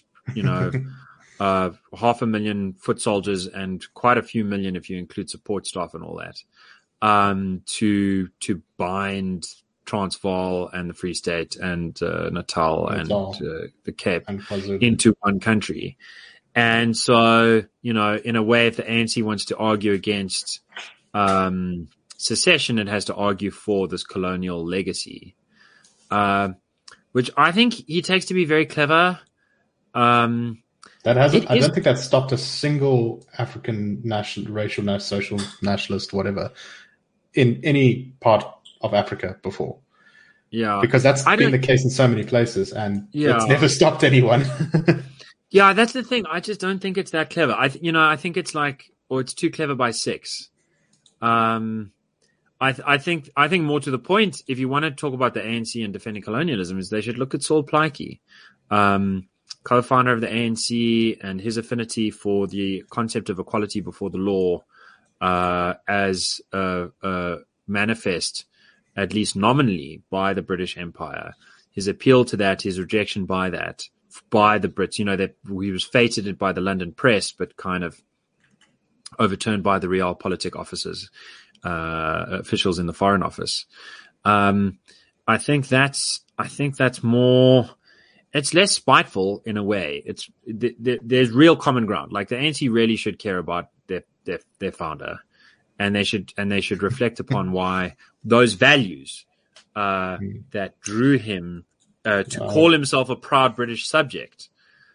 S2: 500,000 foot soldiers and quite a few million if you include support staff and all that, to bind Transvaal and the Free State and Natal and the Cape
S1: and
S2: into one country. And so, in a way, if the ANC wants to argue against secession, it has to argue for this colonial legacy, which I think he takes to be very clever.
S1: I don't think that's stopped a single African racial, social nationalist, whatever, in any part of Africa before.
S2: Yeah.
S1: Because that's been the case in so many places, and it's never stopped anyone.
S2: Yeah, that's the thing. I just don't think it's that clever. I think it's it's too clever by 6. I think more to the point, if you want to talk about the ANC and defending colonialism, is they should look at Saul Plaatje, co-founder of the ANC, and his affinity for the concept of equality before the law as manifest, at least nominally, by the British Empire. His appeal to that, his rejection by that, by the Brits, that he was feted by the London press, but kind of overturned by the realpolitik officers, officials in the Foreign Office. I think that's more. It's less spiteful in a way. There's real common ground. Like the ANC really should care about their founder, and they should reflect upon why those values that drew him to call himself a proud British subject.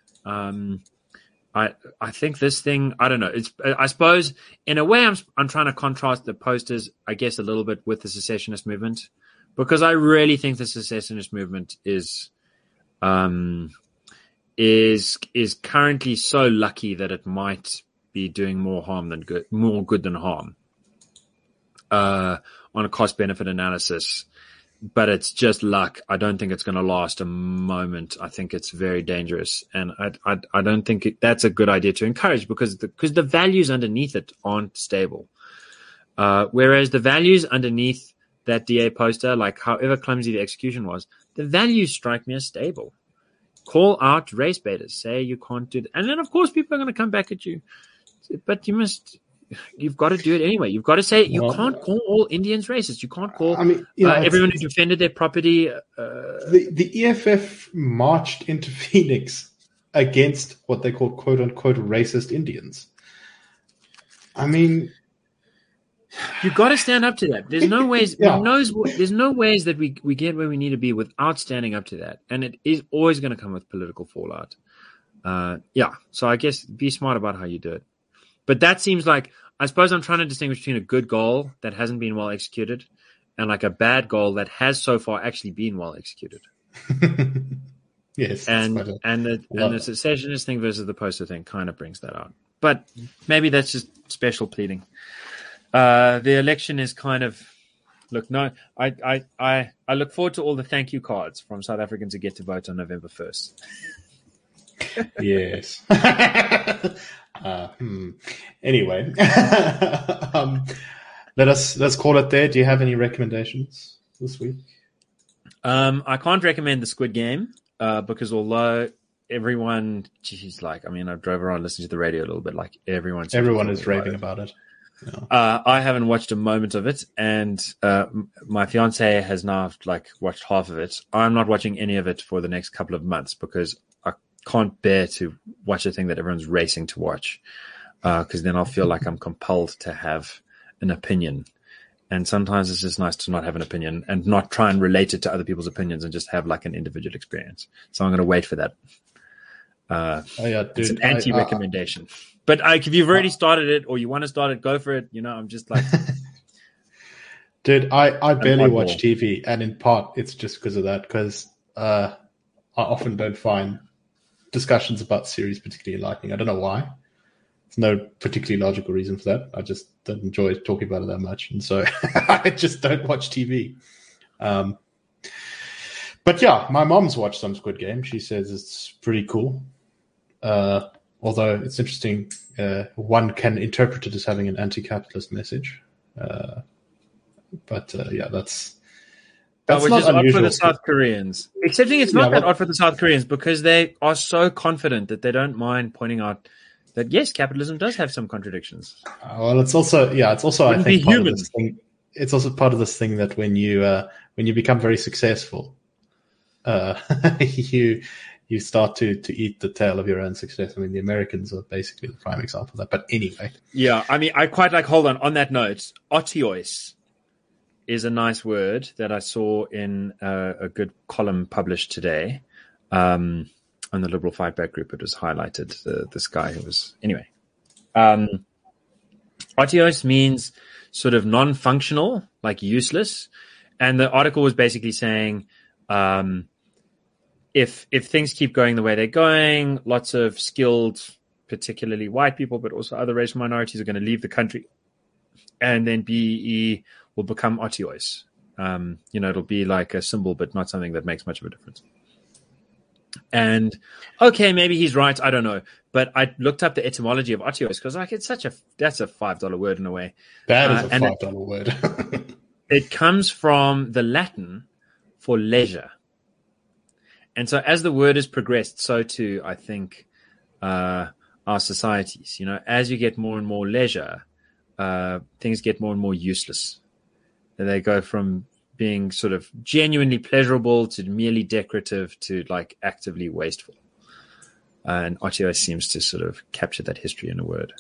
S2: I think this thing, I don't know. I suppose in a way I'm trying to contrast the posters, I guess, a little bit with the secessionist movement, because I really think the secessionist movement is currently so lucky that it might be doing more good than harm, on a cost benefit analysis. But it's just luck. I don't think it's going to last a moment. I think it's very dangerous, and I don't think that's a good idea to encourage, because the values underneath it aren't stable. Whereas the values underneath that DA poster, like however clumsy the execution was, the values strike me as stable. Call out race baiters, say you can't do that, and then of course people are going to come back at you. But you've got to do it anyway. You've got to say you can't call all Indians racist. You can't call everyone who defended their property.
S1: The EFF marched into Phoenix against what they call "quote unquote" racist Indians. I mean,
S2: you've got to stand up to that. There's no ways. There's no ways that we get where we need to be without standing up to that, and it is always going to come with political fallout. So I guess be smart about how you do it. But that seems like, I suppose I'm trying to distinguish between a good goal that hasn't been well executed and like a bad goal that has so far actually been well executed.
S1: Yes.
S2: And the secessionist thing versus the poster thing kind of brings that out. But maybe that's just special pleading. The election is kind of, I look forward to all the thank you cards from South Africans who get to vote on November 1st.
S1: Yes. Anyway, let's call it there. Do you have any recommendations this week?
S2: I can't recommend the Squid Game because although everyone, I drove around listening to the radio a little bit. Like everyone
S1: is raving about it.
S2: Yeah. I haven't watched a moment of it, and my fiance has now watched half of it. I'm not watching any of it for the next couple of months because I can't bear to watch a thing that everyone's racing to watch, because then I'll feel like I'm compelled to have an opinion. And sometimes it's just nice to not have an opinion and not try and relate it to other people's opinions and just have an individual experience. So I'm going to wait for that. It's an anti-recommendation. But if you've already started it or you want to start it, go for it. I'm just like...
S1: Dude, I barely watch TV, and in part it's just because of that, because I often don't find discussions about series particularly enlightening. I don't know why. There's no particularly logical reason for that. I just don't enjoy talking about it that much, and so I just don't watch TV. But yeah, my mom's watched some Squid Game. She says it's pretty cool. Although it's interesting, one can interpret it as having an anti-capitalist message. But that's
S2: which is odd for the South Koreans. Excepting it's not that odd for the South Koreans, because they are so confident that they don't mind pointing out that yes, capitalism does have some contradictions.
S1: Well, it's also I think part of this thing. It's also part of this thing that when you when you become very successful, you start to eat the tail of your own success. I mean, the Americans are basically the prime example of that. But anyway.
S2: Yeah, I mean, I quite like, hold on that note, otiois is a nice word that I saw in a good column published today on the Liberal Fight Back group. It was highlighted, this guy who was, anyway. Otiois means sort of non-functional, like useless. And the article was basically saying, if things keep going the way they're going, lots of skilled, particularly white people, but also other racial minorities are going to leave the country. And then BEE will become otiois. It'll be like a symbol, but not something that makes much of a difference. And okay, maybe he's right. I don't know. But I looked up the etymology of otiois because that's a $5 word in a way.
S1: That is a $5 word.
S2: It comes from the Latin for leisure. And so as the word has progressed, so too, I think, our societies, as you get more and more leisure, things get more and more useless. And they go from being sort of genuinely pleasurable to merely decorative to like actively wasteful. And otiois seems to sort of capture that history in a word.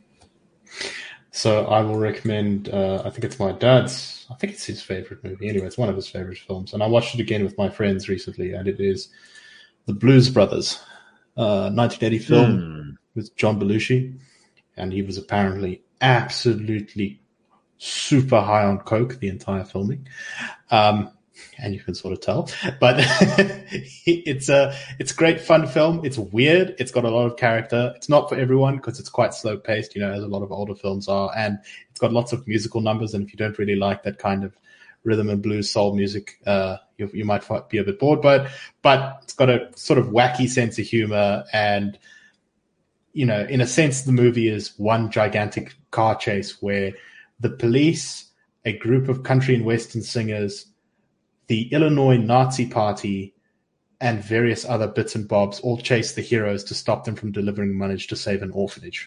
S1: So I will recommend, I think it's his favorite movie. Anyway, it's one of his favorite films. And I watched it again with my friends recently, and it is The Blues Brothers, 1980 film with John Belushi. And he was apparently absolutely super high on coke the entire filming. And you can sort of tell, but it's a great fun film. It's weird. It's got a lot of character. It's not for everyone because it's quite slow paced, as a lot of older films are. And it's got lots of musical numbers. And if you don't really like that kind of rhythm and blues soul music, you might be a bit bored, but it's got a sort of wacky sense of humor. And, in a sense, the movie is one gigantic car chase where the police, a group of country and western singers, the Illinois Nazi Party, and various other bits and bobs all chase the heroes to stop them from delivering money to save an orphanage.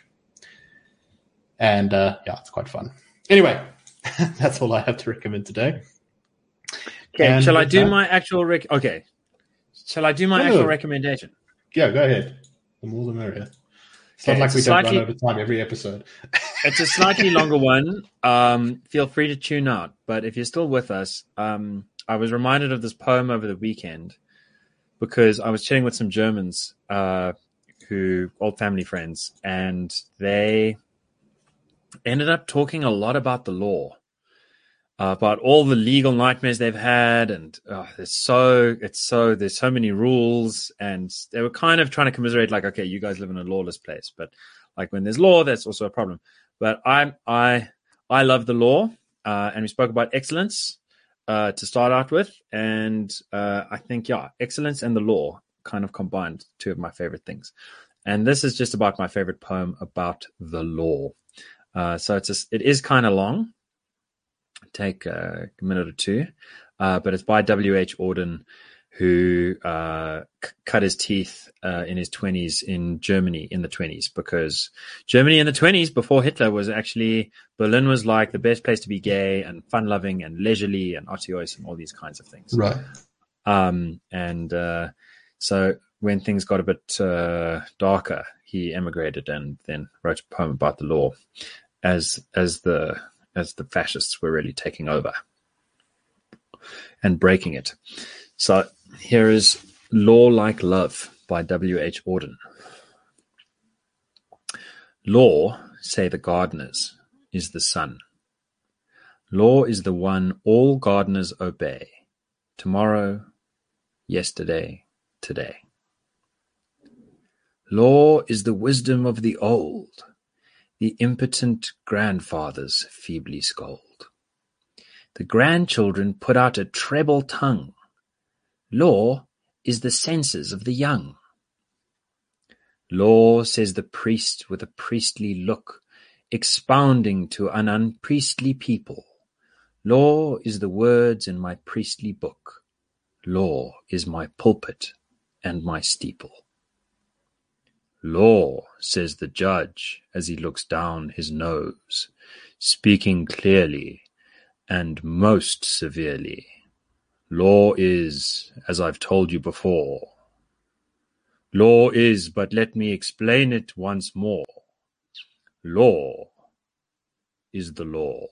S1: And it's quite fun. Anyway, that's all I have to recommend today.
S2: Okay, shall I do my actual Shall I do my actual recommendation?
S1: Yeah, go ahead. The more the merrier. It's not like we don't run over time every episode.
S2: It's a slightly longer one. Feel free to tune out. But if you're still with us, I was reminded of this poem over the weekend because I was chatting with some Germans, old family friends, and they ended up talking a lot about the law, about all the legal nightmares they've had. And there's so many rules, and they were kind of trying to commiserate like, okay, you guys live in a lawless place, but like when there's law, that's also a problem. But I love the law. And we spoke about excellence, to start out with. And I think, excellence and the law kind of combined, two of my favorite things. And this is just about my favorite poem about the law. So it is kind of long. Take a minute or two. But it's by W.H. Auden, who cut his teeth in his 20s in Germany in the 20s, because Germany in the 20s before Hitler was actually, Berlin was like the best place to be gay and fun-loving and leisurely and otiois and all these kinds of things.
S1: Right.
S2: So when things got a bit darker, he emigrated and then wrote a poem about the law as the fascists were really taking over and breaking it. So here is Law Like Love by W.H. Auden. Law, say the gardeners, is the sun. Law is the one all gardeners obey. Tomorrow, yesterday, today. Law is the wisdom of the old. The impotent grandfathers feebly scold. The grandchildren put out a treble tongue. Law is the senses of the young. Law, says the priest with a priestly look, expounding to an unpriestly people. Law is the words in my priestly book. Law is my pulpit and my steeple. Law, says the judge as he looks down his nose, speaking clearly and most severely. Law is, as I've told you before. Law is, but let me explain it once more. Law is the law.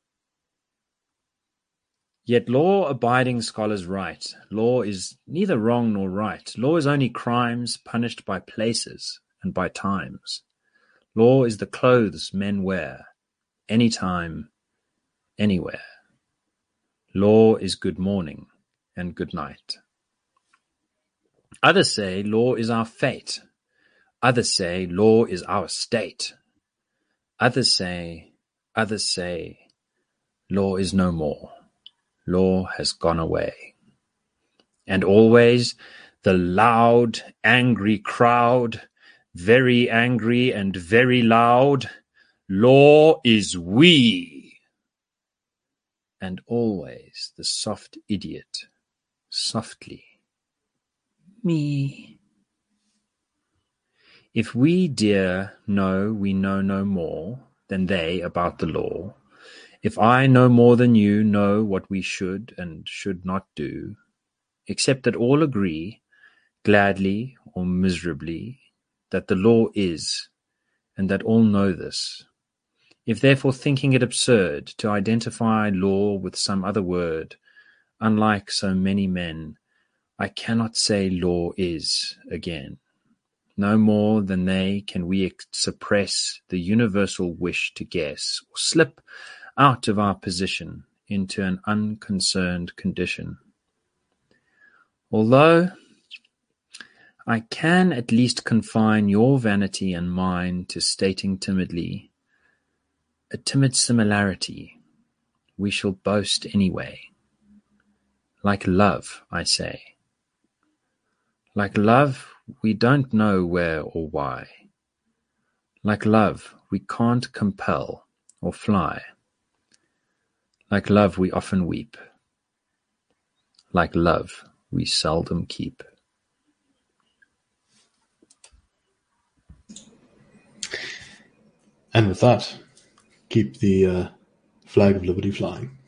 S2: Yet law-abiding scholars write, law is neither wrong nor right. Law is only crimes punished by places and by times. Law is the clothes men wear, anytime, anywhere. Law is good morning and good night. Others say law is our fate. Others say law is our state. Others say, law is no more. Law has gone away. And always the loud, angry crowd, very angry and very loud, law is we. And always the soft idiot, softly, me. If we, dear, know we know no more than they about the law, if I no more than you know what we should and should not do, except that all agree, gladly or miserably, that the law is, and that all know this, if therefore thinking it absurd to identify law with some other word, unlike so many men, I cannot say law is again. No more than they can we suppress the universal wish to guess, or slip out of our position into an unconcerned condition. Although I can at least confine your vanity and mine to stating timidly a timid similarity, we shall boast anyway. Like love, I say. Like love, we don't know where or why. Like love, we can't compel or fly. Like love, we often weep. Like love, we seldom keep.
S1: And with that, keep the flag of liberty flying.